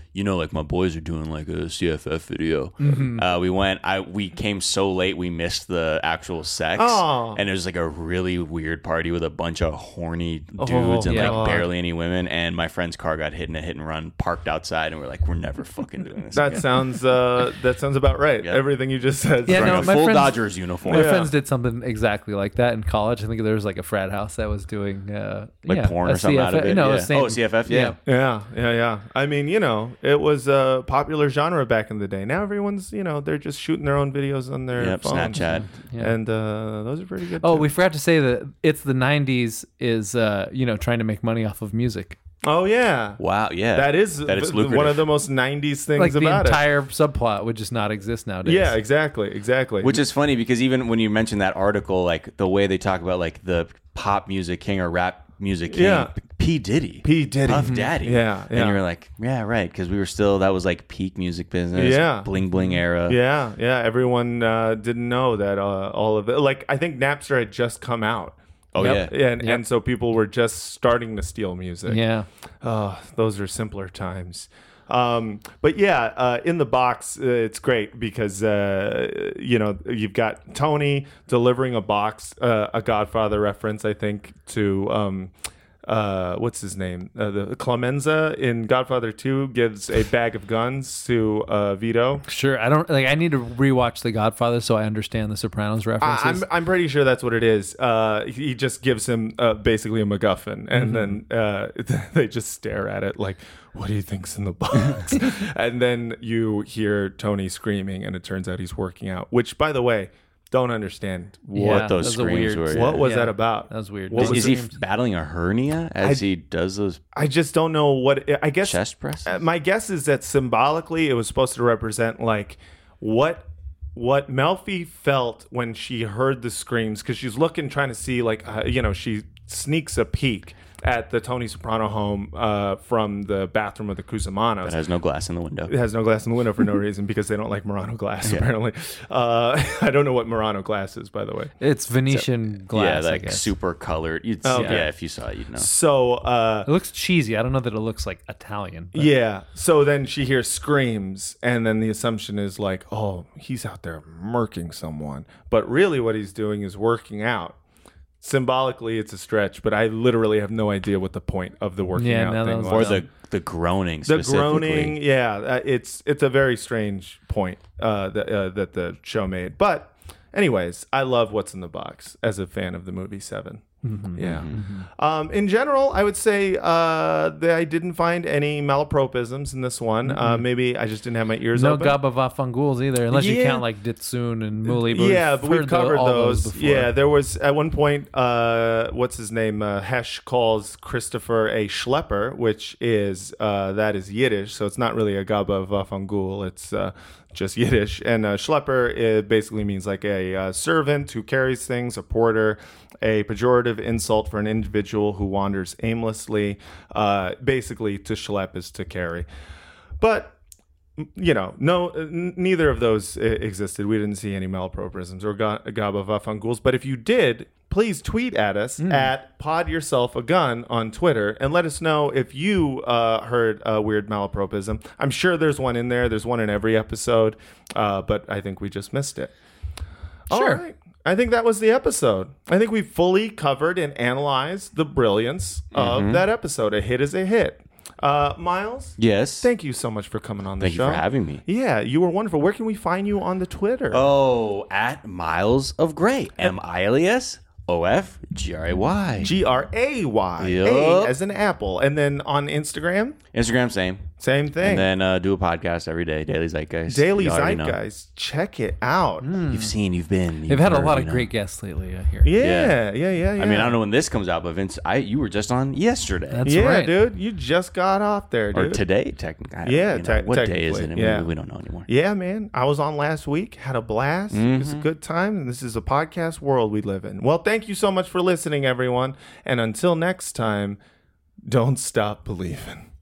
like my boys are doing like a CFF video. We came so late we missed the actual sex, and it was like a really weird party with a bunch of horny dudes and like barely any women. And my friend's car got hit in a hit and run, parked outside, and we're like, we're never fucking doing this. That sounds about right. Yeah. Everything you just said. Yeah, no, full Dodgers uniform. My friends did something exactly like that in college. I think there was like a frat house that was doing porn or something out of it. CFF. Yeah. I mean, it was a popular genre back in the day. Now everyone's, they're just shooting their own videos on their phones. Snapchat. And those are pretty good. Oh, we forgot to say that It's the 90s is, trying to make money off of music. Oh, yeah. Wow, yeah. That is lucrative. one of the most 90s things like about the entire subplot would just not exist nowadays. Yeah, exactly. Which is funny because even when you mentioned that article, like the way they talk about like the pop music king or rap music king, P. Diddy, Puff Daddy. Yeah. And you're like, yeah, right. Because we were still, that was like peak music business, bling bling era. Yeah. Everyone didn't know that all of it. Like, I think Napster had just come out. Oh, yeah. And so people were just starting to steal music. Yeah. Those are simpler times. But yeah, in the box, it's great because, you've got Tony delivering a box, a Godfather reference, I think, to, what's his name? The Clemenza in Godfather 2 gives a bag of guns to Vito. Sure. I need to rewatch The Godfather so I understand the Sopranos references. I'm pretty sure that's what it is. He just gives him basically a MacGuffin, and then they just stare at it like, what do you think's in the box? And then you hear Tony screaming, and it turns out he's working out, which, by the way, don't understand what those screams were. What was that about? That was weird. Is he battling a hernia as he does those? I just don't know what. I guess chest presses. My guess is that symbolically, it was supposed to represent like what Melfi felt when she heard the screams, because she's looking, trying to see like she sneaks a peek at the Tony Soprano home from the bathroom of the Cusamanos. That has no glass in the window. It has no glass in the window for no reason, because they don't like Murano glass, apparently. I don't know what Murano glass is, by the way. It's Venetian glass, yeah, I like guess. super colored. Yeah, if you saw it, you'd know. So it looks cheesy. I don't know that it looks like Italian. But. Yeah. So then she hears screams, and then the assumption is like, oh, he's out there murking someone. But really what he's doing is working out. Symbolically, it's a stretch, but I literally have no idea what the point of the working out thing was. Or the groaning. The groaning, it's a very strange point that the show made. But anyways, I love what's in the box as a fan of the movie Seven. In general, I would say that I didn't find any malapropisms in this one. Maybe I just didn't have my ears open. No Gaba Vafanguls either, unless you count like Ditsun and Muli. But we've covered those before. Yeah, there was at one point, what's his name? Hesh calls Christopher a schlepper, which is that is Yiddish, so it's not really a Gaba Vafangul. It's just Yiddish. And schlepper, it basically means like a servant who carries things, a porter, a pejorative insult for an individual who wanders aimlessly. Basically, to schlep is to carry. But, neither of those existed. We didn't see any malapropisms or Gaba Vafanguls. But if you did, please tweet at us at PodYourselfAgun on Twitter and let us know if you heard a weird malapropism. I'm sure there's one in there. There's one in every episode, but I think we just missed it. Sure. All right. I think that was the episode. I think we fully covered and analyzed the brilliance of that episode. A hit is a hit. Miles? Yes? Thank you so much for coming on the show. Thank you for having me. Yeah, you were wonderful. Where can we find you on the Twitter? Oh, at Miles of Gray. M-I-L-E-S O-F-G-R-A-Y. G-R-A-Y. Yep. A as an apple. And then on Instagram? Instagram, same. Same thing. And then do a podcast every day, Daily Zeitgeist. Daily Zeitgeist. Check it out. You've been. They've had a lot of great guests lately, I hear. Yeah. I mean, I don't know when this comes out, but Vince, you were just on yesterday. That's right. Dude. You just got off there, dude. Or today, technically. Yeah, what day is it? We don't know anymore. Yeah, man. I was on last week. Had a blast. It was a good time. And this is a podcast world we live in. Well, thank you so much for listening, everyone. And until next time, don't stop believing.